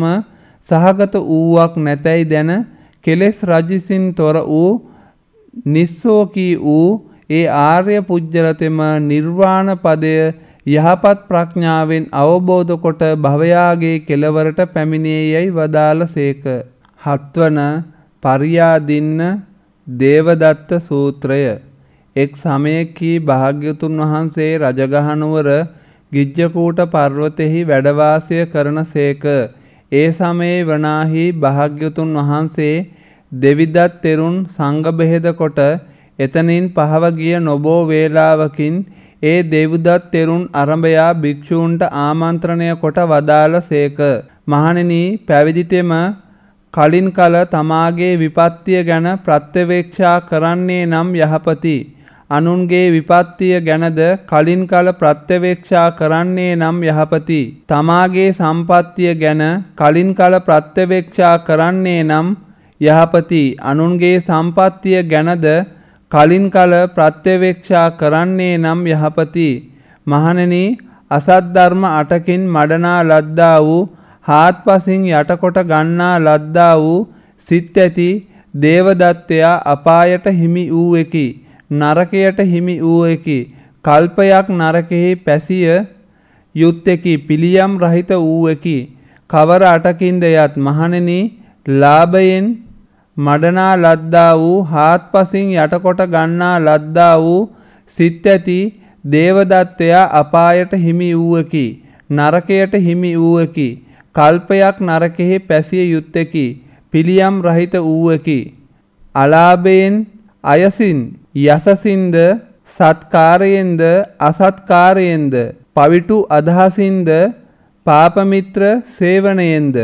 සහගත වූවක් නැතැයි දැන කෙලෙස් රජසින් තොර වූ නිස්සෝකී වූ ඒ ආර්ය පුජ්‍යලතෙම නිර්වාණ පදය යහපත් ප්‍රඥාවෙන් අවබෝධ කොට භවයාගේ කෙලවරට පැමිණියේයයි වදාළසේක. 7 වන පරියාදින්න දේවදත්ත සූත්‍රය. එක් සමයකී භාග්‍යවතුන් වහන්සේ රජගහනුවර ගිජ්ජකූට පර්වතෙහි වැඩ වාසය කරනසේක. ඒ සමයේ වනාහි භාග්‍යවතුන් වහන්සේ දෙවිදත් තෙරුන් සංඝ බෙහෙද කොට එතනින් පහව ගිය නොබෝ වේලාවකින් ඒ දෙවිදත් තෙරුන් අරඹයා භික්ෂූන්ට ආමන්ත්‍රණය කොට වදාළසේක. මහණෙනි, පැවිදිතෙම කලින් කල තමාගේ විපත්තිය ගැන ප්‍රත්‍යවේක්ෂා කරන්නේ නම් යහපති. අනුන්ගේ විපත්තිය ගැනද කලින් කල ප්‍රත්‍යවේක්ෂා කරන්නේ නම් යහපති. තමාගේ සම්පත්තිය ගැන කලින් කල ප්‍රත්‍යවේක්ෂා කරන්නේ නම් යහපති. අනුන්ගේ සම්පත්තිය ගැනද කලින් කල ප්‍රත්‍යවේක්ෂා කරන්නේ නම් යහපති. මහණෙනි, අසත් ධර්ම 8කින් මඩනා ලද්දා වූ හාත්පසින් යටකොට ගන්නා ලද්දා වූ සිත් ඇති දේවදත්තයා අපායට හිමි වූවෙකි. නරකයට හිමි වූවෙකි. කල්පයක් නරකෙහි පැසිය යුත්තේකි. පිළියම් රහිත වූවෙකි. කවර 8කින්ද යත් මහණෙනි, ලාභයෙන් මඩනා ලද්දා වූ හාත්පසින් යටකොට ගන්නා ලද්දා වූ සිත් ඇති දේවදත්තයා අපායට හිමි වූවෙකි. නරකයට හිමි වූවෙකි. කල්පයක් නරකෙහි පැසිය යුත්තේකි. පිළියම් රහිත වූවෙකි. අලාභයෙන් අයසින් යසසින්ද සත්කාරයෙන්ද අසත්කාරයෙන්ද පවිටු අදහසින්ද පාපමිත්‍ර සේවනයෙන්ද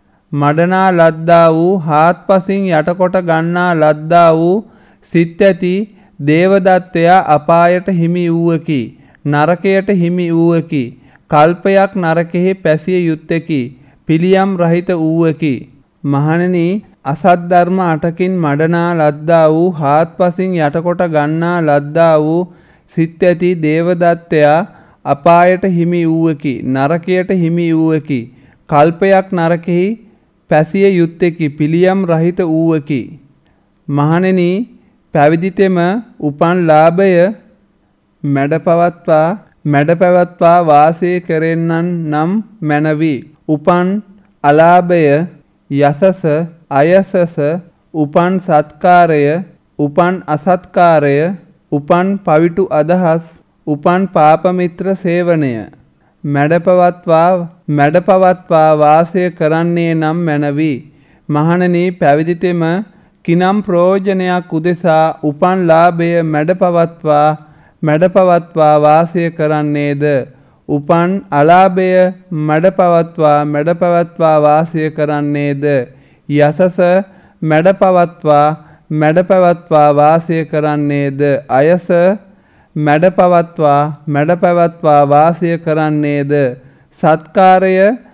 මඩනා ලද්දා වූ හාත්පසින් යටකොට ගන්නා ලද්දා වූ සිත් ඇති දේවදත්තයා අපායට හිමි වූවෙකි. නරකයට හිමි වූවෙකි. කල්පයක් නරකෙහි පැසිය යුත්තේකි. පිළියම් රහිත වූවෙකි. මහණෙනි, අසත් ධර්ම 8කින් මඩනා ලද්දා වූ හාත්පසින් යටකොට ගන්නා ලද්දා වූ සිත් ඇති දේවදත්තයා අපායට හිමි වූවෙකි. නරකයට හිමි වූවෙකි. කල්පයක් නරකෙහි පැසිය යුත්තේකි. පිළියම් රහිත වූවෙකි. මහණෙනි, පැවිදිතෙම උපන් ලාභය මැඩපවත්වා වාසය කෙරෙන්නන් නම් මැනවි. උපන් අලාභය, යසස, අයසස, උපන් සත්කාරය, උපන් අසත්කාරය, උපන් පවිටු අදහස්, උපන් පාපමිත්‍ර සේවනය මැඩපවත්වා වාසය කරන්නේ නම් මැනවි. මහණෙනි, පැවිදිතෙම කිනම් ප්‍රයෝජනයක් උදෙසා උපන් ලාභය මැඩපවත්වා වාසය කරන්නේද? උපන් අලාභය මැඩපවත්වා වාසය කරන්නේද? යසස මැඩපවත්වා වාසය කරන්නේද? අයස මැඩපවත්වා වාසය කරන්නේද? සත්කාරය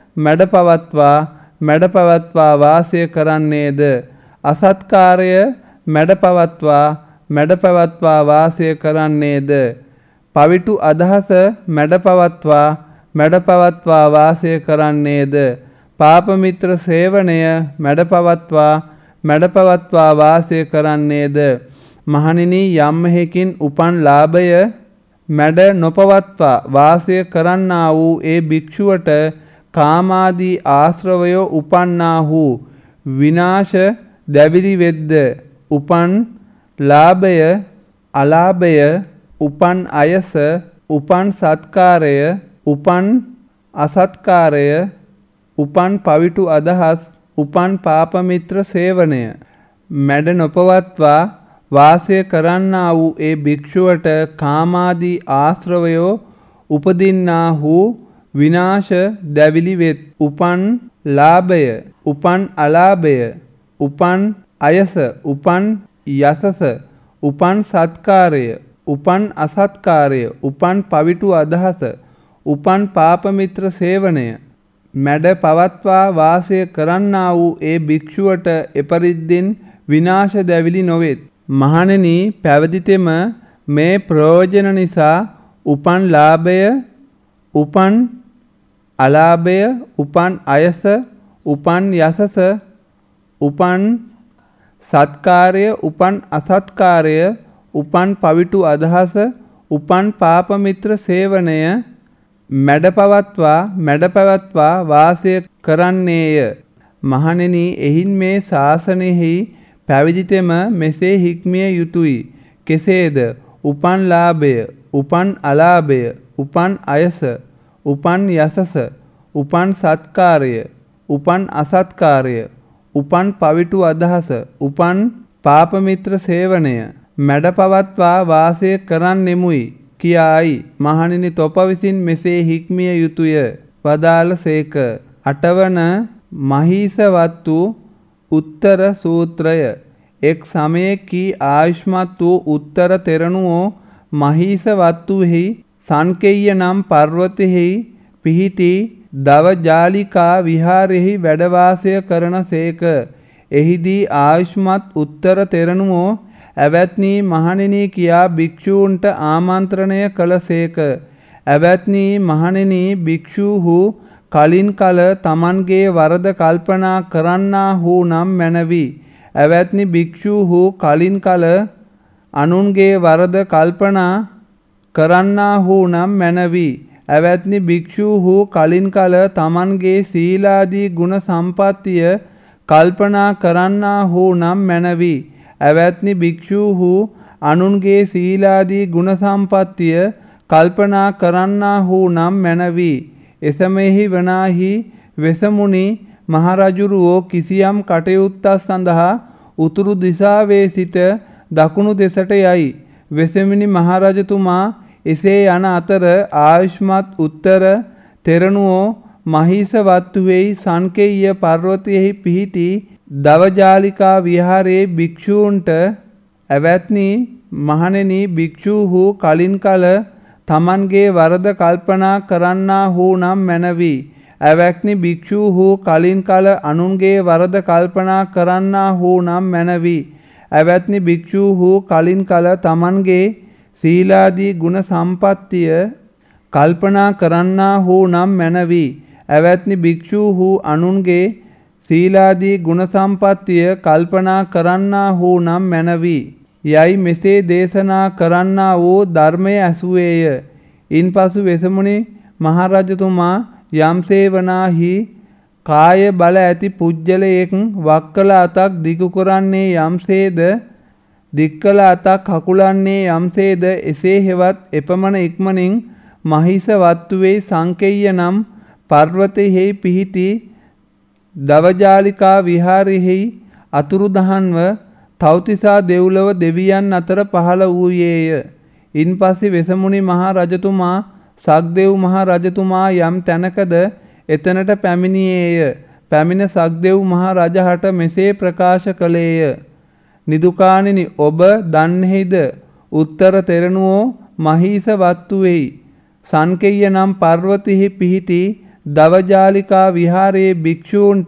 මැඩපවත්වා වාසය කරන්නේද? අසත්කාරය මැඩපවත්වා වාසය කරන්නේද? පවිටු අදහස මැඩපවත්වා වාසය කරන්නේද? පාපමිත්‍ර සේවනය මැඩපවත්වා වාසය කරන්නේද? මහණෙනි, යම් හේකින් උපන් ලාභය මැඩ නොපවත්වා වාසය කරන්නා වූ ඒ භික්ෂුවට කාමාදී ආශ්‍රවයෝ උපන්නාහු විනාශ දැවිලි වෙද්ද. උපන් ලාභය, අලාභය, උපන් අයස, උපන් සත්කාරය, උපන් අසත්කාරය, උපන් පවිටු අදහස්, උපන් පාපමිත්‍ර සේවනය මැඩ නොපවත්වා වාසය කරන්නා වූ ඒ භික්ෂුවට කාමාදී ආශ්‍රවයෝ උපදින්නාහු විනාශ දැවිලි වෙත්. උපන් ලාභය, උපන් අලාභය, උපන් අයස, උපන් යසස, උපන් සත්කාරය, උපන් අසත්කාරය, උපන් පවිටු අදහස, උපන් පාපමිත්‍ර සේවනය මැඩ පවත්වා වාසය කරන්නා වූ ඒ භික්ෂුවට එපරිද්දෙන් විනාශ දැවිලි නොවෙත්. මහණෙනි, පැවිදිතෙම මේ ප්‍රයෝජන නිසා උපන් ලාභය, උපන් අලාභය, උපන් අයස, උපන් යසස, උපන් සත්කාරය, උපන් අසත්කාරය, උපන් පවිටු අදහස, උපන් පාපමිත්‍ර සේවනය මැඩපවත්වා වාසය කරන්නේය. මහණෙනි, එහින් මේ ශාසනයෙහි පැවිදිතෙම මෙසේ හික්මිය යුතුය. කෙසේද? උපන් ලාභය, උපන් අලාභය, උපන් අයස, උපන් යසස, උපන් සත්කාරය, උපන් අසත්කාරය, උපන් පවිටු අදහස, උපන් පාපමිත්‍ර සේවනය මැඩපවත්වා වාසය කරන්නෙමුයි කියායි මහණෙනි තොප විසින් මෙසේ හික්මිය යුතුය වදාළ සේක. 8 වන මහීසවත්තු උත්තර සූත්‍රය. එක් සමයකී ආයුෂ්මත් වූ උත්තර තෙරණුවෝ මහීසවත්තුෙහි සංකෙය්‍ය නම් පර්වතෙහි පිහිටි දවජාලිකා විහාරෙහි වැඩවාසය කරන සේක. එහිදී ආයුෂ්මත් උත්තර තෙරණුවෝ ඇවැත්නි මහණෙනි කියා භික්ෂූන්ට ආමන්ත්‍රණය කළ සේක. ඇවැත්නි මහණෙනි, භික්ෂූහු කලින් කල තමන්ගේ වරද කල්පනා කරන්නාහු නම් මැනවි. ඇවැත්නි භික්ෂූහු කලින් කල අනුන්ගේ වරද කල්පනා කරන්නාහු නම් මැනවි. ඇවැත්නි භික්ෂූහු කලින් කල තමන්ගේ සීලාදී ගුණ සම්පත්තිය කල්පනා කරන්නාහු නම් මැනවි. ඇවැත්නි භික්ෂූහු අනුන්ගේ සීලාදී ගුණ සම්පත්තිය කල්පනා කරන්නාහු නම් මැනවි. එසමෙහි වනාහි වෙසමුනි මහරජුරුවෝ කිසියම් කටයුත්තක් සඳහා උතුරු දිසාවේ සිට දකුණු දෙසට යයි. වෙසමිනි මහරජතුමා එසේ යන අතර ආයුෂ්මත් උත්තර තෙරණුවෝ මහීසවත්තුවෙහි සංකෙය්‍ය පර්වතයෙහි පිහිටි දවජාලිකා විහාරයේ භික්ෂූන්ට ඇවැත්නි මහණෙනි, භික්ෂූහු කලින් කල තමන්ගේ වරද කල්පනා කරන්නාහු නම් මැනවි. ඇවැත්නි භික්ෂූහු කලින් කල අනුන්ගේ වරද කල්පනා කරන්නාහු නම් මැනවි. ඇවැත්නි භික්ෂූහු කලින් කල තමන්ගේ සීලාදී ගුණ සම්පත්තිය කල්පනා කරන්නාහු නම් මැනවි. ඇවැත්නි භික්ෂූහු අනුන්ගේ සීලාදී ගුණ සම්පත්තිය කල්පනා කරන්නාහු නම් මැනවි. යයි මෙසේ දේශනා කරන්නා වූ ධර්මය ඇසුවේය. ඉන්පසු වෙසමුණි මහරජතුමා යම්සේ වනාහි කාය බල ඇති පුජ්‍යලයෙක් වක්කල අතක් දිගු කරන්නේ යම්සේද, දික්කල අතක් හකුලන්නේ යම්සේද, එසේ හෙවත් එපමණ ඉක්මනින් මහීසවත්තුවේ සංකෙය්‍ය නම් පර්වතයෙහි පිහිටි දවජාලිකා විහාරයෙහි අතුරුදහන්ව තව්තිසා දෙව්ලොව දෙවියන් අතර පහළ වූයේය. ඉන්පස්සේ වෙසමුණි මහ රජතුමා සක්දෙව් මහ රජතුමා යම් තැනකද එතනට පැමිණියේය. පැමිණ සක්දෙව් මහ රජහට මෙසේ ප්‍රකාශ කළේය. නිදුකාණෙනි, ඔබ දන්නේහිද උත්තර තෙරණුවෝ මහීසවත්තුවෙහි සංකෙය්‍ය නම් පර්වතෙහි පිහිටි දවජාලිකා විහාරයේ භික්ෂූන්ට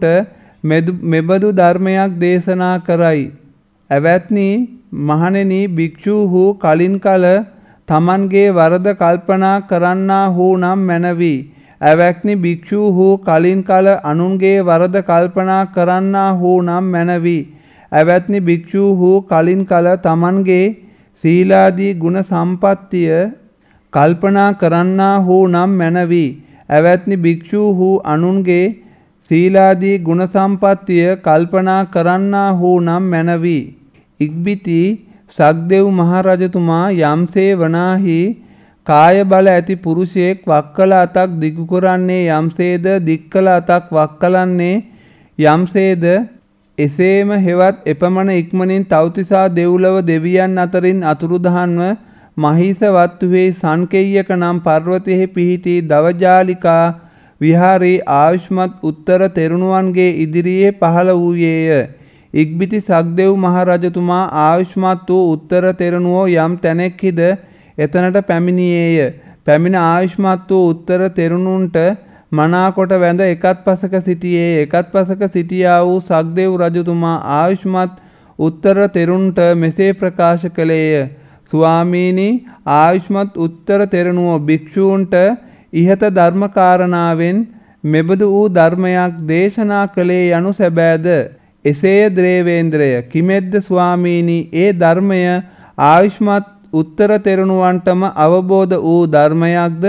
මෙබඳු ධර්මයක් දේශනා කරයි. ඇවැත්නි මහණෙනි, භික්ෂූහු කලින් කල තමන්ගේ වරද කල්පනා කරන්නාහු නම් මැනවි. ඇවැත්නි භික්ෂූහු කලින් කල අනුන්ගේ වරද කල්පනා කරන්නාහු නම් මැනවි. ඇවැත්නි භික්ෂූහු කලින් කල තමන්ගේ සීලාදී ගුණ සම්පත්තිය කල්පනා කරන්නාහු නම් මැනවි. ඇවැත්නි භික්ෂූහු අනුන්ගේ සීලාදී ගුණ සම්පත්තිය කල්පනා කරන්නාහු නම් මැනවි. ඉක්බිති සක්දෙව් මහ රජතුමා යම්සේ වනාහි කාය බල ඇති පුරුෂයෙක් වක්කල අතක් දිගු කරන්නේ යම්සේද, දික්කල අතක් වක්කලන්නේ යම්සේද, එසේම හෙවත් එපමණ ඉක්මනින් තව්තිසා දෙව්ලොව දෙවියන් අතරින් අතුරුදහන්ව මහීසවත්තුවේ සංකෙය්‍යක නම් පර්වතයෙහි පිහිටි දවජාලිකා විහාරයේ ආයුෂ්මත් උත්තර තෙරණුවන්ගේ ඉදිරියේ පහළ වූයේය. ඉක්බිති සක්දෙව් මහ රජතුමා ආයුෂ්මත් වූ උත්තර තෙරණුවෝ යම් තැනෙක්හිද එතනට පැමිණියේය. පැමිණ ආයුෂ්මත් වූ උත්තර තෙරණුන්ට මනාකොට වැඳ එකත් පසක සිටියේ. එකත් පසක සිටියා වූ සක්දෙව් රජතුමා ආයුෂ්මත් උත්තර තෙරුන්ට මෙසේ ප්‍රකාශ කළේය. ස්වාමීනි, ආයුෂ්මත් උත්තර තෙරණුවෝ භික්ෂූන්ට ඉහත ධර්මකාරණාවෙන් මෙබඳු වූ ධර්මයක් දේශනා කළේ යනු සැබෑද? එසේය දේවේන්ද්‍රය. කිමෙද්ද ස්වාමීනි, ඒ ධර්මය ආයුෂ්මත් උත්තර තෙරණුවන්ටම අවබෝධ වූ ධර්මයක්ද?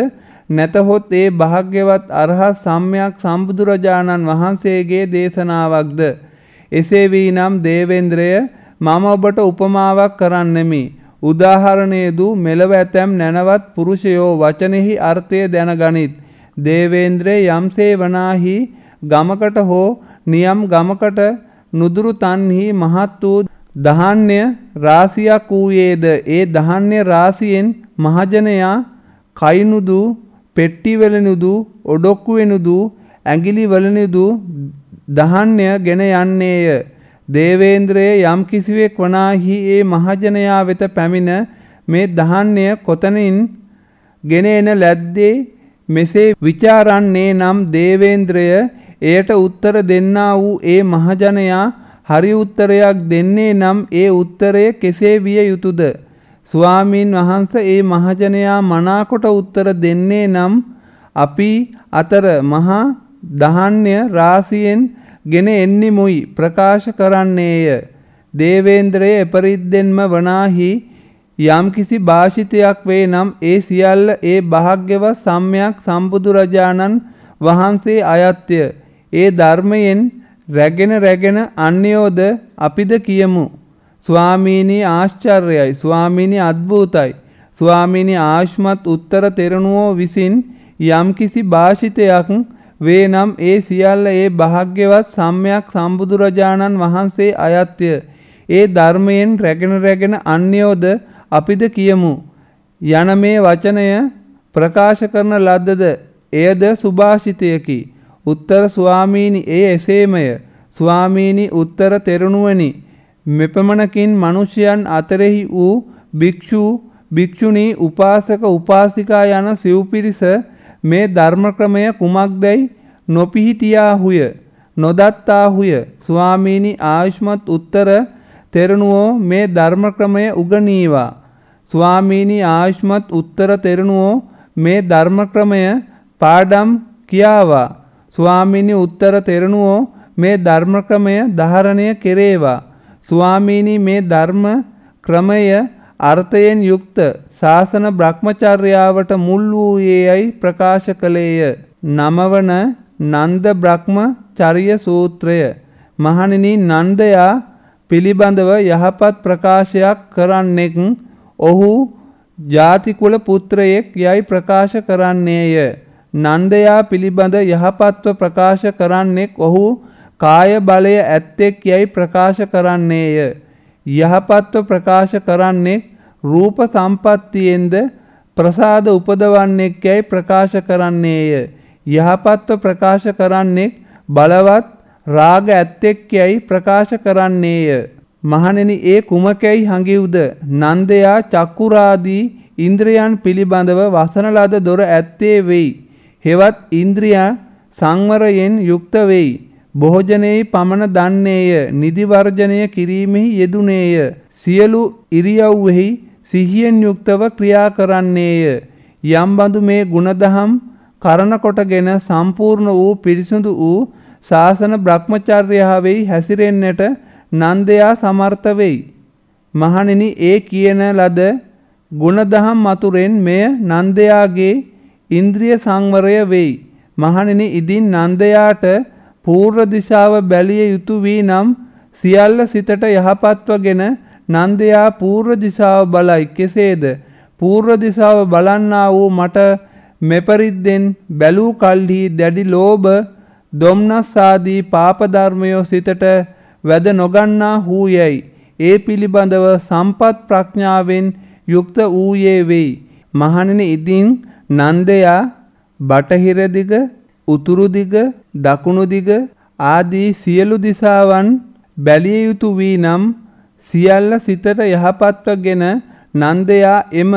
නැතහොත් ඒ භාග්‍යවත් අරහත් සම්්‍යක් සම්බුදුරජාණන් වහන්සේගේ දේශනාවක්ද? එසේ වී නම් දේවේන්ද්‍රය මම ඔබට උපමාවක් කරන්නෙමි. උදාහරණයේදු මෙලව ඇතැම් නැනවත් පුරුෂයෝ වචනෙහි අර්ථය දැනගනිත්. දේවේන්ද්‍රය යම්සේ වනාහි ගමකට හෝ නියම් ගමකට නුදුරු තන්හි මහත් වූ ධාන්‍ය රාශියක් වූයේද ඒ ධාන්‍ය රාශියෙන් මහජනයා කයිනුදු පෙට්ටිවලනුදු ඔඩොක්කුවෙනුදු ඇඟිලිවලනුදු ධාන්‍ය ගෙන යන්නේය. දේවේන්ද්‍රය යම් කිසිවෙක් වනාහි ඒ මහජනයා වෙත පැමිණ මේ ධාන්‍ය කොතනින් ගෙන එන ලැද්දේ මෙසේ විචාරන්නේ නම් දේවේන්ද්‍රය එයට උත්තර දෙන්නා වූ ඒ මහජනයා හරි උත්තරයක් දෙන්නේ නම් ඒ උත්තරය කෙසේ විය යුතුද? ස්වාමීන් වහන්සේ ඒ මහජනයා මනාකොට උත්තර දෙන්නේ නම් අපි අතර මහා ධාන්‍ය රාශියෙන් ගෙන එන්නෙමුයි ප්‍රකාශ කරන්නේය. දේවේන්ද්‍රය එපරිද්දෙන්ම වනාහි යම්කිසි භාෂිතයක් වේ නම් ඒ සියල්ල ඒ භාග්‍යවත් සම්්‍යක් සම්බුදුරජාණන් වහන්සේ අයත්ය. ඒ ධර්මයෙන් රැගෙන අන්‍යෝද අපිද කියමු. ස්වාමීනි ආශ්චර්යයි, ස්වාමීනි අද්භූතයි, ස්වාමීනි ආයුෂ්මත් උත්තර තෙරණුවෝ විසින් යම්කිසි භාෂිතයක් වේ නම් ඒ සියල්ල ඒ භාග්‍යවත් සම්්‍යක් සම්බුදුරජාණන් වහන්සේ අයත්ය. ඒ ධර්මයෙන් රැගෙන අන්‍යෝද අපිද කියමු යන මේ වචනය ප්‍රකාශ කරන ලද්දද එයද සුභාෂිතයකි. උත්තර ස්වාමීනි එය එසේමය. ස්වාමීනි උත්තර තෙරණුවනි මෙපමණකින් මනුෂ්‍යයන් අතරෙහි වූ භික්ෂු භික්ෂුණී උපාසක උපාසිකා යන සිව් පිරිස මේ ධර්මක්‍රමය කුමක්දැයි නොපිහිටියාහුය නොදත්තාහුය. ස්වාමීනි ආයුෂ්මත් උත්තර තෙරණුවෝ මේ ධර්මක්‍රමය උගනීවා. ස්වාමීනි ආයුෂ්මත් උත්තර තෙරණුවෝ මේ ධර්මක්‍රමය පාඩම් කියාවා. ස්වාමීනි උත්තර තෙරණුවෝ මේ ධර්මක්‍රමය ධාරණය කෙරේවා. ස්වාමීනි මේ ධර්ම ක්‍රමය අර්ථයෙන් යුක්ත ශාසන බ්‍රහ්මචර්යාවට මුල් වූයේයයි ප්‍රකාශ කළේය. නමවන නන්ද බ්‍රහ්මචර්ය සූත්‍රය. මහණෙනි නන්දයා පිළිබඳව යහපත් ප්‍රකාශයක් කරන්නෙක් ඔහු ජාතිකුල පුත්‍රයෙක් යයි ප්‍රකාශ කරන්නේය. නන්දයා පිළිබඳ යහපත්ව ප්‍රකාශ කරන්නෙක් ඔහු කාය බලය ඇත්තෙක් යයි ප්‍රකාශ කරන්නේය. යහපත්ව ප්‍රකාශ කරන්නෙක් රූප සම්පත්තියෙන්ද ප්‍රසාද උපදවන්නෙක් යයි ප්‍රකාශ කරන්නේය. යහපත්ව ප්‍රකාශ කරන්නෙක් බලවත් රාග ඇත්තෙක් යයි ප්‍රකාශ කරන්නේය. මහණෙනි ඒ කුමකැයි හඟිව්ද? නන්දයා චක්කුරාදී ඉන්ද්‍රයන් පිළිබඳව වසන ලද දොර ඇත්තේ වෙයි. හෙවත් ඉන්ද්‍රිය සංවරයෙන් යුක්ත වෙයි. භෝජනයේ පමණ දන්නේය. නිදි වර්ජනය කිරීමෙහි යෙදුනේය. සියලු ඉරියව්වෙහි සිහියෙන් යුක්තව ක්‍රියා කරන්නේය. යම් බඳු මේ ගුණදහම් කරන කොටගෙන සම්පූර්ණ වූ පිරිසුදු වූ ශාසන බ්‍රහ්මචර්යාවෙහි හැසිරෙන්නට නන්දයා සමර්ථ වෙයි. මහණෙනි ඒ කියන ලද ගුණදහම් මතුරෙන් මෙය නන්දයාගේ ඉන්ද්‍රිය සංවරය වෙයි. මහණෙනි ඉදින් නන්දයාට පූර්ව දිශාව බැලිය යුතු වී නම් සියල්ල සිතට යහපත්වගෙන නන්දයා පූර්ව දිශාව බලයි. කෙසේද? පූර්ව දිශාව බලන්නා වූ මට මෙපරිද්දෙන් බැලූ කල්හි දැඩි ලෝභ දොම්නස් ආදී පාප ධර්මයෝ සිතට වැද නොගන්නා වූයයි. ඒ පිළිබඳව සම්පත් ප්‍රඥාවෙන් යුක්ත වූයේ වෙයි. මහණෙනි ඉදින් නන්දයා බටහිර දිග, උතුරු දිග, දකුණු දිග ආදී සියලු දිසාවන් බැලිය යුතු වී නම් සියල්ල සිතට යහපත්වගෙන නන්දයා එම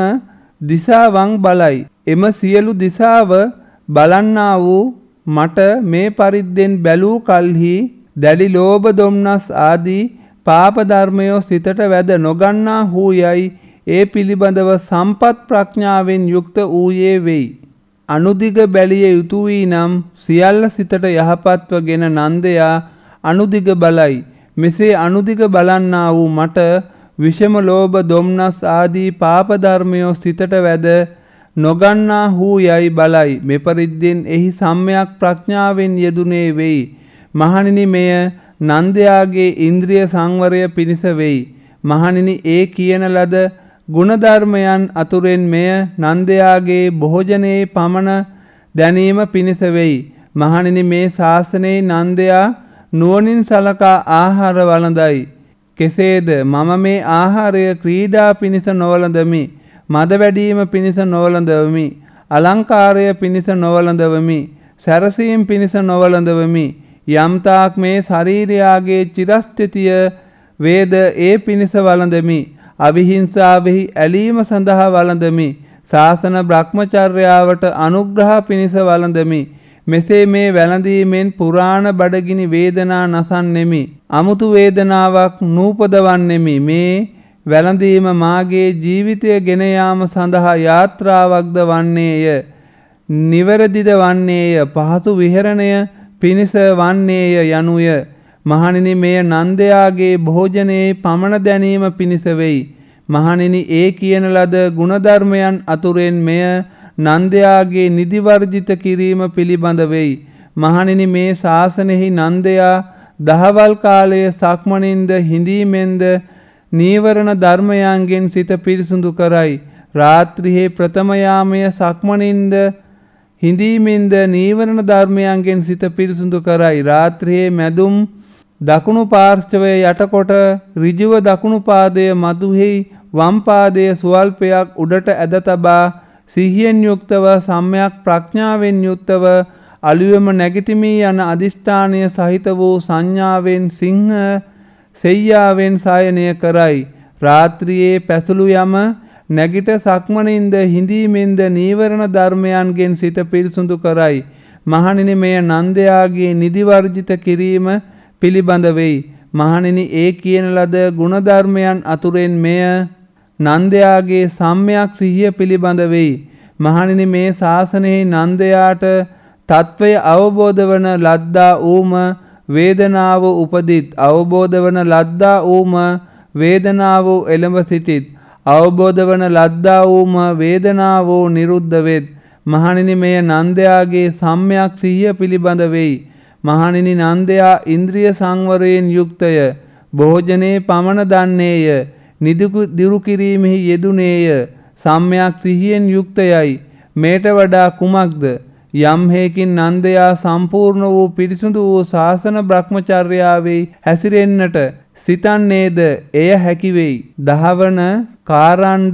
දිසාවන් බලයි. එම සියලු දිසාව බලන්නා වූ මට මේ පරිද්දෙන් බැලූ කල්හි දැඩි ලෝභ දොම්නස් ආදී පාප ධර්මයෝ සිතට වැද නොගන්නා වූයයි ඒ පිළිබඳව සම්පත් ප්‍රඥාවෙන් යුක්ත වූයේ වෙයි. අනුදිග බැලිය යුතු වී නම් සියල්ල සිතට යහපත්වගෙන නන්දයා අනුදිග බලයි. මෙසේ අනුදිග බලන්නා වූ මට විෂම ලෝභ දොම්නස් ආදී පාප ධර්මයෝ සිතට වැද නොගන්නා හූ යයි බලයි. මෙපරිද්දෙන් එහි සම්මයක් ප්‍රඥාවෙන් යෙදුනේ වෙයි. මහණෙනි මෙය නන්දයාගේ ඉන්ද්‍රිය සංවරය පිණිස වෙයි. මහණෙනි ඒ කියන ලද ගුණධර්මයන් අතුරෙන් මෙය නන්දයාගේ භෝජනයේ පමණ දැනීම පිණිස වෙයි. මහණෙනි මේ ශාසනයේ නන්දයා නුවණින් සලකා ආහාර වළඳයි. කෙසේද? මම මේ ආහාරය ක්‍රීඩා පිණිස නොවළඳමි. මද වැඩීම පිණිස නොවළඳවමි. අලංකාරය පිණිස නොවළඳවමි. සැරසීම් පිණිස නොවළඳවමි. යම්තාක් මේ ශරීරයාගේ චිරස්ථිතිය වේද ඒ පිණිස වළඳමි. අවිහිංසාවෙහි ඇලීම සඳහා වළඳමි. ශාසන බ්‍රහ්මචර්යාවට අනුග්‍රහ පිණිස වළඳමි. මෙසේ මේ වැළඳීමෙන් පුරාණ බඩගිනි වේදනා නසන්නෙමි. අමුතු වේදනාවක් නූපදවන්නෙමි. මේ වැළඳීම මාගේ ජීවිතය ගෙන යාම සඳහා යාත්‍රාවක්ද වන්නේය. නිවැරදිද වන්නේය. පහසු විහරණය පිණිස වන්නේය යනුය. මහණෙනි මෙය නන්දයාගේ භෝජනයේ පමණ දැනීම පිණිස වෙයි. මහණෙනි ඒ කියන ලද ගුණධර්මයන් අතුරෙන් මෙය නන්දයාගේ නිදි වර්ජිත කිරීම පිළිබඳ වෙයි. මහණෙනි මේ ශාසනයෙහි නන්දයා දහවල් කාලයේ සක්මනින්ද හිඳීමෙන්ද නීවරණ ධර්මයන්ගෙන් සිත පිරිසුදු කරයි. රාත්‍රියේ ප්‍රථම යාමය සක්මනින්ද හිඳීමෙන්ද නීවරණ ධර්මයන්ගෙන් සිත පිරිසුදු කරයි. රාත්‍රියේ මැදුම් දකුණු පාර්ශ්වය යටකොට ඍජුව දකුණු පාදයේ මදුෙහි වම් පාදයේ සුවල්පයක් උඩට ඇද තබා සිහියෙන් යුක්තව සම්‍යක් ප්‍රඥාවෙන් යුක්තව අලුයම නැගිටිමි යන අදිෂ්ඨානය සහිත වූ සංඥාවෙන් සිංහ සෙය්‍යාවෙන් සායනය කරයි. රාත්‍රියේ පැසළු යම නැගිට සක්මනින්ද හිඳීමෙන්ද නීවරණ ධර්මයන්ගෙන් සිත පිරිසුදු කරයි. මහණෙනි මෙය නන්දයාගේ නිදි වර්ජිත කිරීම පිළිබඳ වෙයි. මහණෙනි ඒ කියන ලද ගුණධර්මයන් අතුරෙන් මෙය නන්දයාගේ සම්‍යක් සිහිය පිළිබඳ වෙයි. මහණෙනි මේ ශාසනයේ නන්දයාට තත්වය අවබෝධ වන ලද්දා ඌම වේදනාව උපදිත්. අවබෝධ වන ලද්දා ඌම වේදනාව එළඹ සිටිත්. අවබෝධ වන ලද්දා ඌම වේදනාව නිරුද්ධ වෙත්. මහණෙනි මෙය නන්දයාගේ සම්‍යක් සිහිය පිළිබඳ වෙයි. මහණෙනි නන්දයා ඉන්ද්‍රිය සංවරයෙන් යුක්තය. භෝජනයේ පමණ දන්නේය. නිදිරු කිරීමෙහි යෙදුනේය. සම්‍යක් සිහියෙන් යුක්තයයි. මේට වඩා කුමක්ද? යම් හේකින් නන්දයා සම්පූර්ණ වූ පිරිසුදු වූ ශාසන බ්‍රහ්මචර්යාවේ හැසිරෙන්නට සිතන්නේද එය හැකි වෙයි. දහවන කාරණ්ඩ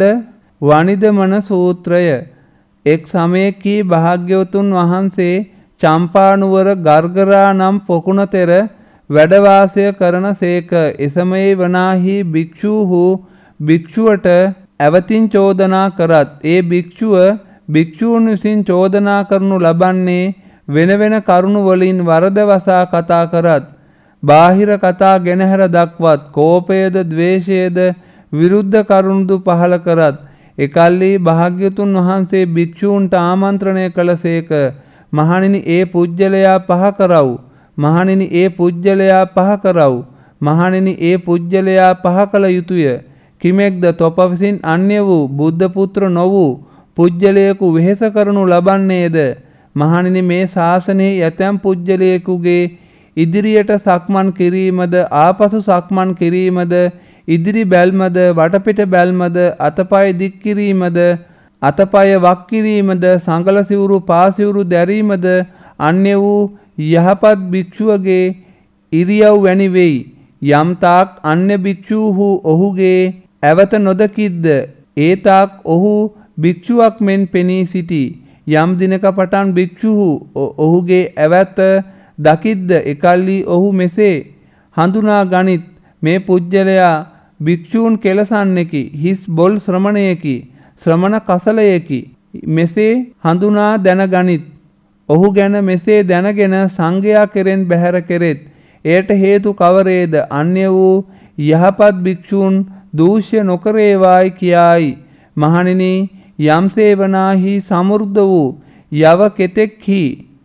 වනිදමන සූත්‍රය. එක් සමයකී භාග්‍යවතුන් වහන්සේ චම්පානුවර ගර්ගරා නම් පොකුණතෙර වැඩවාසය කරන සේක. එසමයේ වනාහි භික්ෂූහු භික්ෂුවට ඇවතින් චෝදනා කරත් ඒ භික්ෂුව භික්ෂූන් විසින් චෝදනා කරනු ලබන්නේ වෙන වෙන කරුණු වලින් වරද වසා කතා කරත් බාහිර කතා ගෙනහැර දක්වත් කෝපයද ද්වේෂයද විරුද්ධ කරුණුදු පහල කරත් එකල්ලි භාග්‍යතුන් වහන්සේ භික්ෂූන්ට ආමන්ත්‍රණය කළසේක. මහණෙනි ඒ පුජ්‍යලයා පහ කරව්. මහණෙනි ඒ පුජ්‍යලයා පහ කරව්. මහණෙනි ඒ පුජ්‍යලයා පහ කළ යුතුය. කිමෙක්ද තොප විසින් අන්‍ය වූ බුද්ධ පුත්‍ර නො වූ පුජ්‍යලයෙකු වෙහෙස කරනු ලබන්නේද? මහණෙනි මේ ශාසනයේ යතම් පුජ්‍යලයෙකුගේ ඉදිරියට සක්මන් කිරීමද ආපසු සක්මන් කිරීමද ඉදිරි බැල්මද වටපිට බැල්මද අතපය දික් කිරීමද අතපය වක් කිරීමද සංගල සිවුරු පාසිවුරු දැරීමද අන්‍ය වූ යහපත් භික්ෂුවගේ ඉරියව් වැනි වෙයි. යම් තාක් අන්‍ය භික්ෂූහු ඔහුගේ ඇවත නොදකිද්ද ඒ තාක් ඔහු භික්ෂුවක් මෙන් පෙනී සිටී. යම් දිනක පටන් භික්ෂූහු ඔහුගේ ඇවත දකිද්ද එකල්ලි ඔහු මෙසේ හඳුනා ගනිත්. මේ පුජ්‍යලයා භික්ෂූන් කෙලසන්නෙකි. හිස් බොල් ශ්‍රමණයෙකි. ශ්‍රමණ කසලයෙකි. මෙසේ හඳුනා දැනගනිත්. ඔහු ගැන මෙසේ දැනගෙන සංඝයා කෙරෙන් බැහැර කෙරෙත්. එයට හේතු කවරේද? අන්‍ය වූ යහපත් භික්ෂූන් දූෂ්‍ය නොකරේවායි කියායි. මහණෙනි යම්සේ වනාහි සමෘද්ධ වූ යව කෙතෙක්හි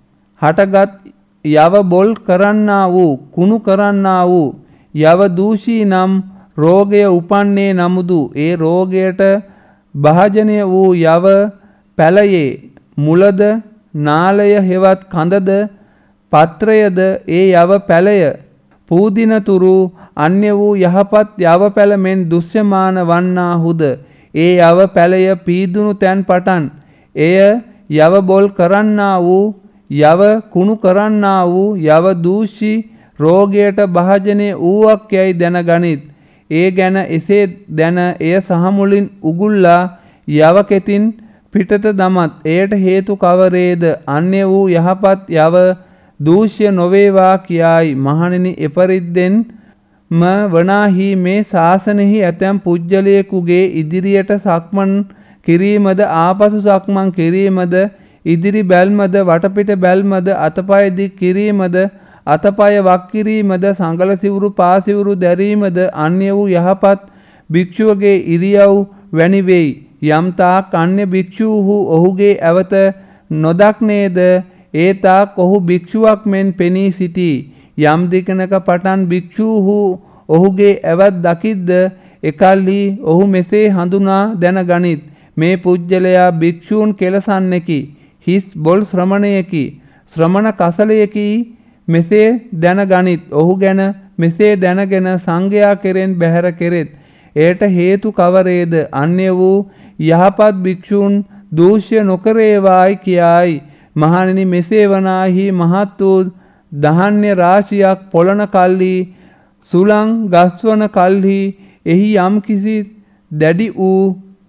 හටගත් යව බොල් කරන්නා වූ කුණු කරන්නා වූ යව දූෂී නම් රෝගය උපන්නේ නමුදු ඒ රෝගයට භාජනය වූ යව පැලයේ මුලද නාලය හෙවත් කඳද පත්‍රයද ඒ යව පැලය පූදිනතුරු අන්‍ය වූ යහපත් යව පැල මෙන් දුෂ්‍යමාන වන්නාහුද ඒ යව පැලය පීදුණු තැන් පටන් එය යව බොල් කරන්නා වූ යව කුණු කරන්නා වූ යව දූෂි රෝගයට භාජනය වූවක් යයි දැනගනිත්. ඒ ගැන එසේ දැන එය සහමුලින් උගුල්ලා යව කෙතින් පිටත දමත්. එයට හේතු කවරේද? අන්‍ය වූ යහපත් යව දූෂ්‍ය නොවේවා කියායි. මහණෙනි, එපරිද්දෙන් ම වනාහි මේ ශාසනයෙහි ඇතැම් පුජ්‍යලයෙකුගේ ඉදිරියට සක්මන් කිරීමද ආපසු සක්මන් කිරීමද ඉදිරි බැල්මද වටපිට බැල්මද අතපය දික් කිරීමද අතපය වක් කිරීමද සංගල සිවුරු පාසිවුරු දැරීමද අන්‍ය වූ යහපත් භික්ෂුවගේ ඉරියව් වැනි වෙයි. යම්තාක් අන්‍ය භික්ෂූහු ඔහුගේ ඇවත නොදක්නේද ඒ තාක් ඔහු භික්ෂුවක් මෙන් පෙනී සිටී. යම් දිකනක පටන් භික්ෂූහු ඔහුගේ ඇවත් දකිද්ද එකල්හි ඔහු මෙසේ හඳුනා දැනගනිත්. මේ පුජ්‍යලයා භික්ෂූන් කෙලසන්නෙකි. හිස් බොල් ශ්‍රමණයකි. ශ්‍රමණ කසලයකි. මෙසේ දැනගනිත්. ඔහු ගැන මෙසේ දැනගෙන සංඝයා කෙරෙන් බැහැර කෙරෙත්. එයට හේතු කවරේද? අන්‍ය වූ යහපත් භික්ෂූන් දූෂ්‍ය නොකරේවායි කියායි. මහණෙනි, මෙසේ වනාහි මහත් වූ ධාන්‍ය රාශියක් පොළන කල්හි සුලං ගස්වන කල්හි එහි යම් කිසි දැඩි වූ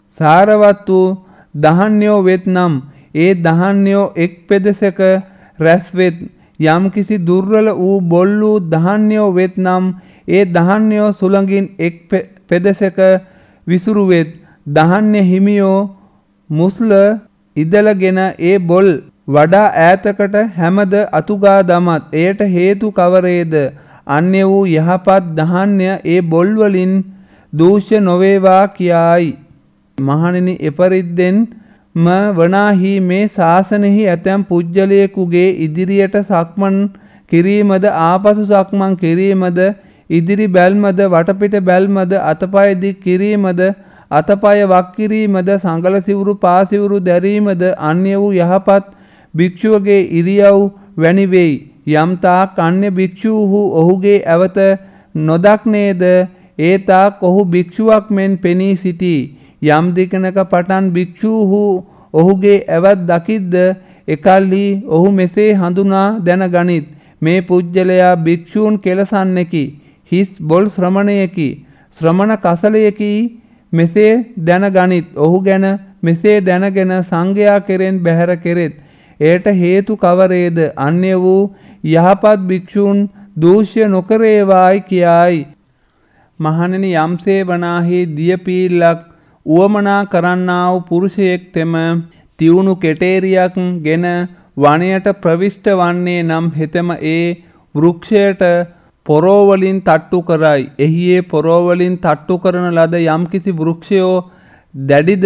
සාරවත් වූ ධාන්‍යෝ වෙත්නම් ඒ ධාන්‍යෝ එක් පෙදෙසක රැස් වෙත්. යම් කිසි දුර්වල වූ බොල් වූ ධාන්‍යෝ වෙත්නම් ඒ ධාන්‍යෝ සුළඟින් එක් පෙදෙසක විසුරු වෙත්. ධාන්‍ය හිමියෝ මුස්ල ඉදලගෙන ඒ බොල් වඩා ඈතකට හැමද අතුගා දමත්. එයට හේතු කවරේද? අන්‍ය වූ යහපත් ධාන්‍ය ඒ බොල් වලින් දූෂ්‍ය නොවේවා කියායි. මහණෙනි, එපරිද්දෙන් ම වනාහි මේ ශාසනයෙහි ඇතැම් පුජ්‍යලයෙකුගේ ඉදිරියට සක්මන් කිරීමද ආපසු සක්මන් කිරීමද ඉදිරි බැල්මද වටපිට බැල්මද අතපය දික් කිරීමද අතපය වක් කිරීමද සංගල සිවුරු පාසිවුරු දැරීමද අන්‍ය වූ යහපත් භික්ෂුවගේ ඉරියව් වැනි වෙයි. යම්තාක් අන්‍ය භික්ෂූහු ඔහුගේ ඇවත නොදක්නේද ඒ තාක් ඔහු භික්ෂුවක් මෙන් පෙනී සිටී. යම් දිකනක පටන් භික්ෂූහු ඔහුගේ ඇවත් දකිද්ද එකල්හි ඔහු මෙසේ හඳුනා දැනගනිත්. මේ පුජ්‍යලයා භික්ෂූන් කෙලසන්නෙකි. හිස් බොල් ශ්‍රමණයකි. ශ්‍රමණ කසලයකි. මෙසේ දැනගනිත්. ඔහු ගැන මෙසේ දැනගෙන සංඝයා කෙරෙන් බැහැර කෙරෙත්. එයට හේතු කවරේද? අන්‍ය වූ යහපත් භික්ෂූන් දූෂ්‍ය නොකරේවායි කියායි. මහණෙනි, යම්සේ වනාහි දියපීල්ලක් උවමනා කරන්නා වූ පුරුෂයෙක් තෙම තියුණු කෙටේරියක් ගෙන වනයට ප්‍රවිෂ්ට වන්නේ නම් හෙතෙම ඒ වෘක්ෂයට පොරෝවලින් තට්ටු කරයි. එහි ඒ පොරෝවලින් තට්ටු කරන ලද යම්කිසි වෘක්ෂයෝ දැඩිද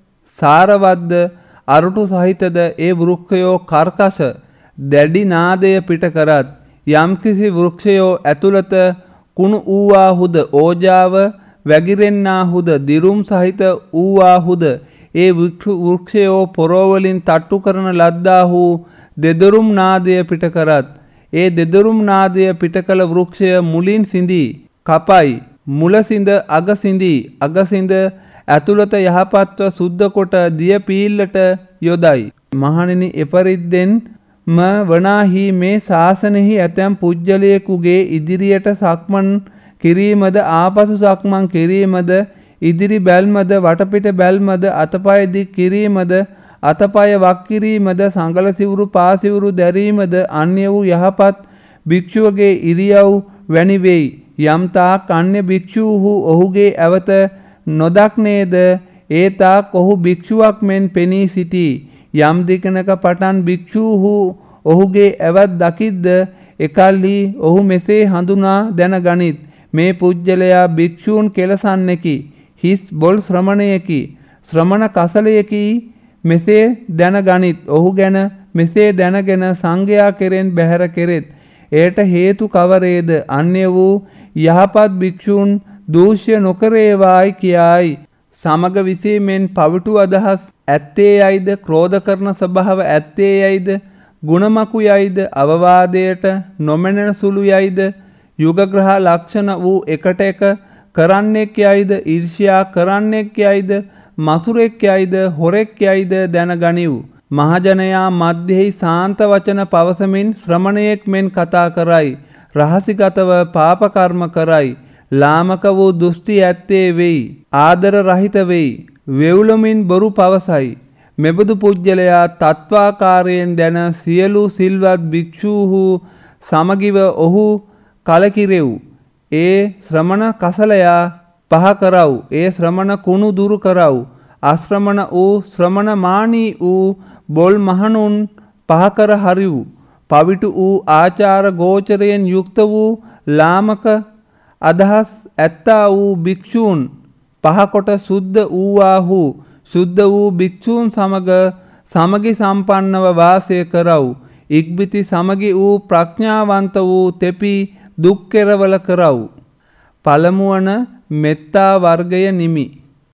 සාරවත්ද අරුටු සහිතද ඒ වෘක්ෂයෝ කර්කශ දැඩි නාදය පිට කරත්. යම්කිසි වෘක්ෂයෝ ඇතුළත කුණු වූවාහුද ඕජාව වැగిරෙන්නාහුද දිරුම් සහිත වූවාහුද ඒ වෘක්ෂයෝ පොරෝවලින් තට්ටු කරන ලද්දාහු දෙදරුම් නාදය පිට කරත්. ඒ දෙදරුම් නාදය පිට කළ වෘක්ෂය මුලින් සිඳී කපයි. මුල සිඳ අග සිඳී අග සිඳ ඇතුළත යහපත්ව සුද්ධ කොට දිය පීල්ලට යොදයි. මහණෙනි, එපරිද්දෙන් ම වනාහි මේ ශාසනයෙහි ඇතැම් පුජ්‍යලයෙකුගේ ඉදිරියට සක්මන් කිරීමද ආපසු සක්මන් කිරීමද ඉදිරි බැල්මද වටපිට බැල්මද අතපය දික් කිරීමද අතපය වක් කිරීමද සංගල සිවුරු පාසිවුරු දැරීමද අන්‍ය වූ යහපත් භික්ෂුවගේ ඉරියව් වැනි වෙයි. යම්තාක් අන්‍ය භික්ෂූහු ඔහුගේ ඇවත නොදක්නේද ඒ තාක් ඔහු භික්ෂුවක් මෙන් පෙනී සිටී. යම් දිකනක පටන් භික්ෂූහු ඔහුගේ ඇවත් දකිද්ද එකල්හි ඔහු මෙසේ හඳුනා දැනගනිත්. මේ පුජ්‍යලයා භික්ෂූන් කෙලසන්නෙකි. හිස් බොල් ශ්‍රමණයකි. ශ්‍රමණ කසලයකි. මෙසේ දැනගනිත්. ඔහු ගැන මෙසේ දැනගෙන සංඝයා කෙරෙන් බැහැර කෙරෙත්. එයට හේතු කවරේද? අන්‍ය වූ යහපත් භික්ෂූන් දූෂ්‍ය නොකරේවායි කියායි. සමග විසීමෙන් පවිටු අදහස් ඇත්තේ යයිද ක්‍රෝධ කරන ස්වභාව ඇත්තේ යයිද ගුණමකු යයිද අවවාදයට නොමැනෙන සුළු යයිද යුගග්‍රහ ලක්ෂණ වූ එකට එක කරන්නෙක් යයිද ඊර්ෂ්‍යා කරන්නෙක් යයිද මසුරෙක් යයිද හොරෙක් යයිද දැනගනිව්. මහජනයා මධ්‍යෙහි සාන්ත වචන පවසමින් ශ්‍රමණයෙක් මෙන් කතා කරයි. රහසිගතව පාපකර්ම කරයි. ලාමක වූ දෘෂ්ටි ඇත්තේ වෙයි. ආදර රහිත වෙයි. වෙවුලමින් බොරු පවසයි. මෙබඳු පුජ්‍යලයා තත්වාකාරයෙන් දැන සියලු සිල්වත් භික්ෂූහු සමගිව ඔහු කලකිරෙව්. ඒ ශ්‍රමණ කසලයා පහ කරව්. ඒ ශ්‍රමණ කුණු දුරු කරව්. අශ්‍රමණ වූ ශ්‍රමණ මානී වූ බොල් මහණුන් පහකර හරිව්. පවිටු වූ ආචාර ගෝචරයෙන් යුක්ත වූ ලාමක අදහස් ඇත්තා වූ භික්ෂූන් පහකොට සුද්ධ වූවාහු සුද්ධ වූ භික්ෂූන් සමග සමගි සම්පන්නව වාසය කරව්. ඉක්බිති සමගි වූ ප්‍රඥාවන්ත වූ තෙපි දුක් කෙරවල කරව්. පළමුවන මෙත්තා වර්ගය නිමි.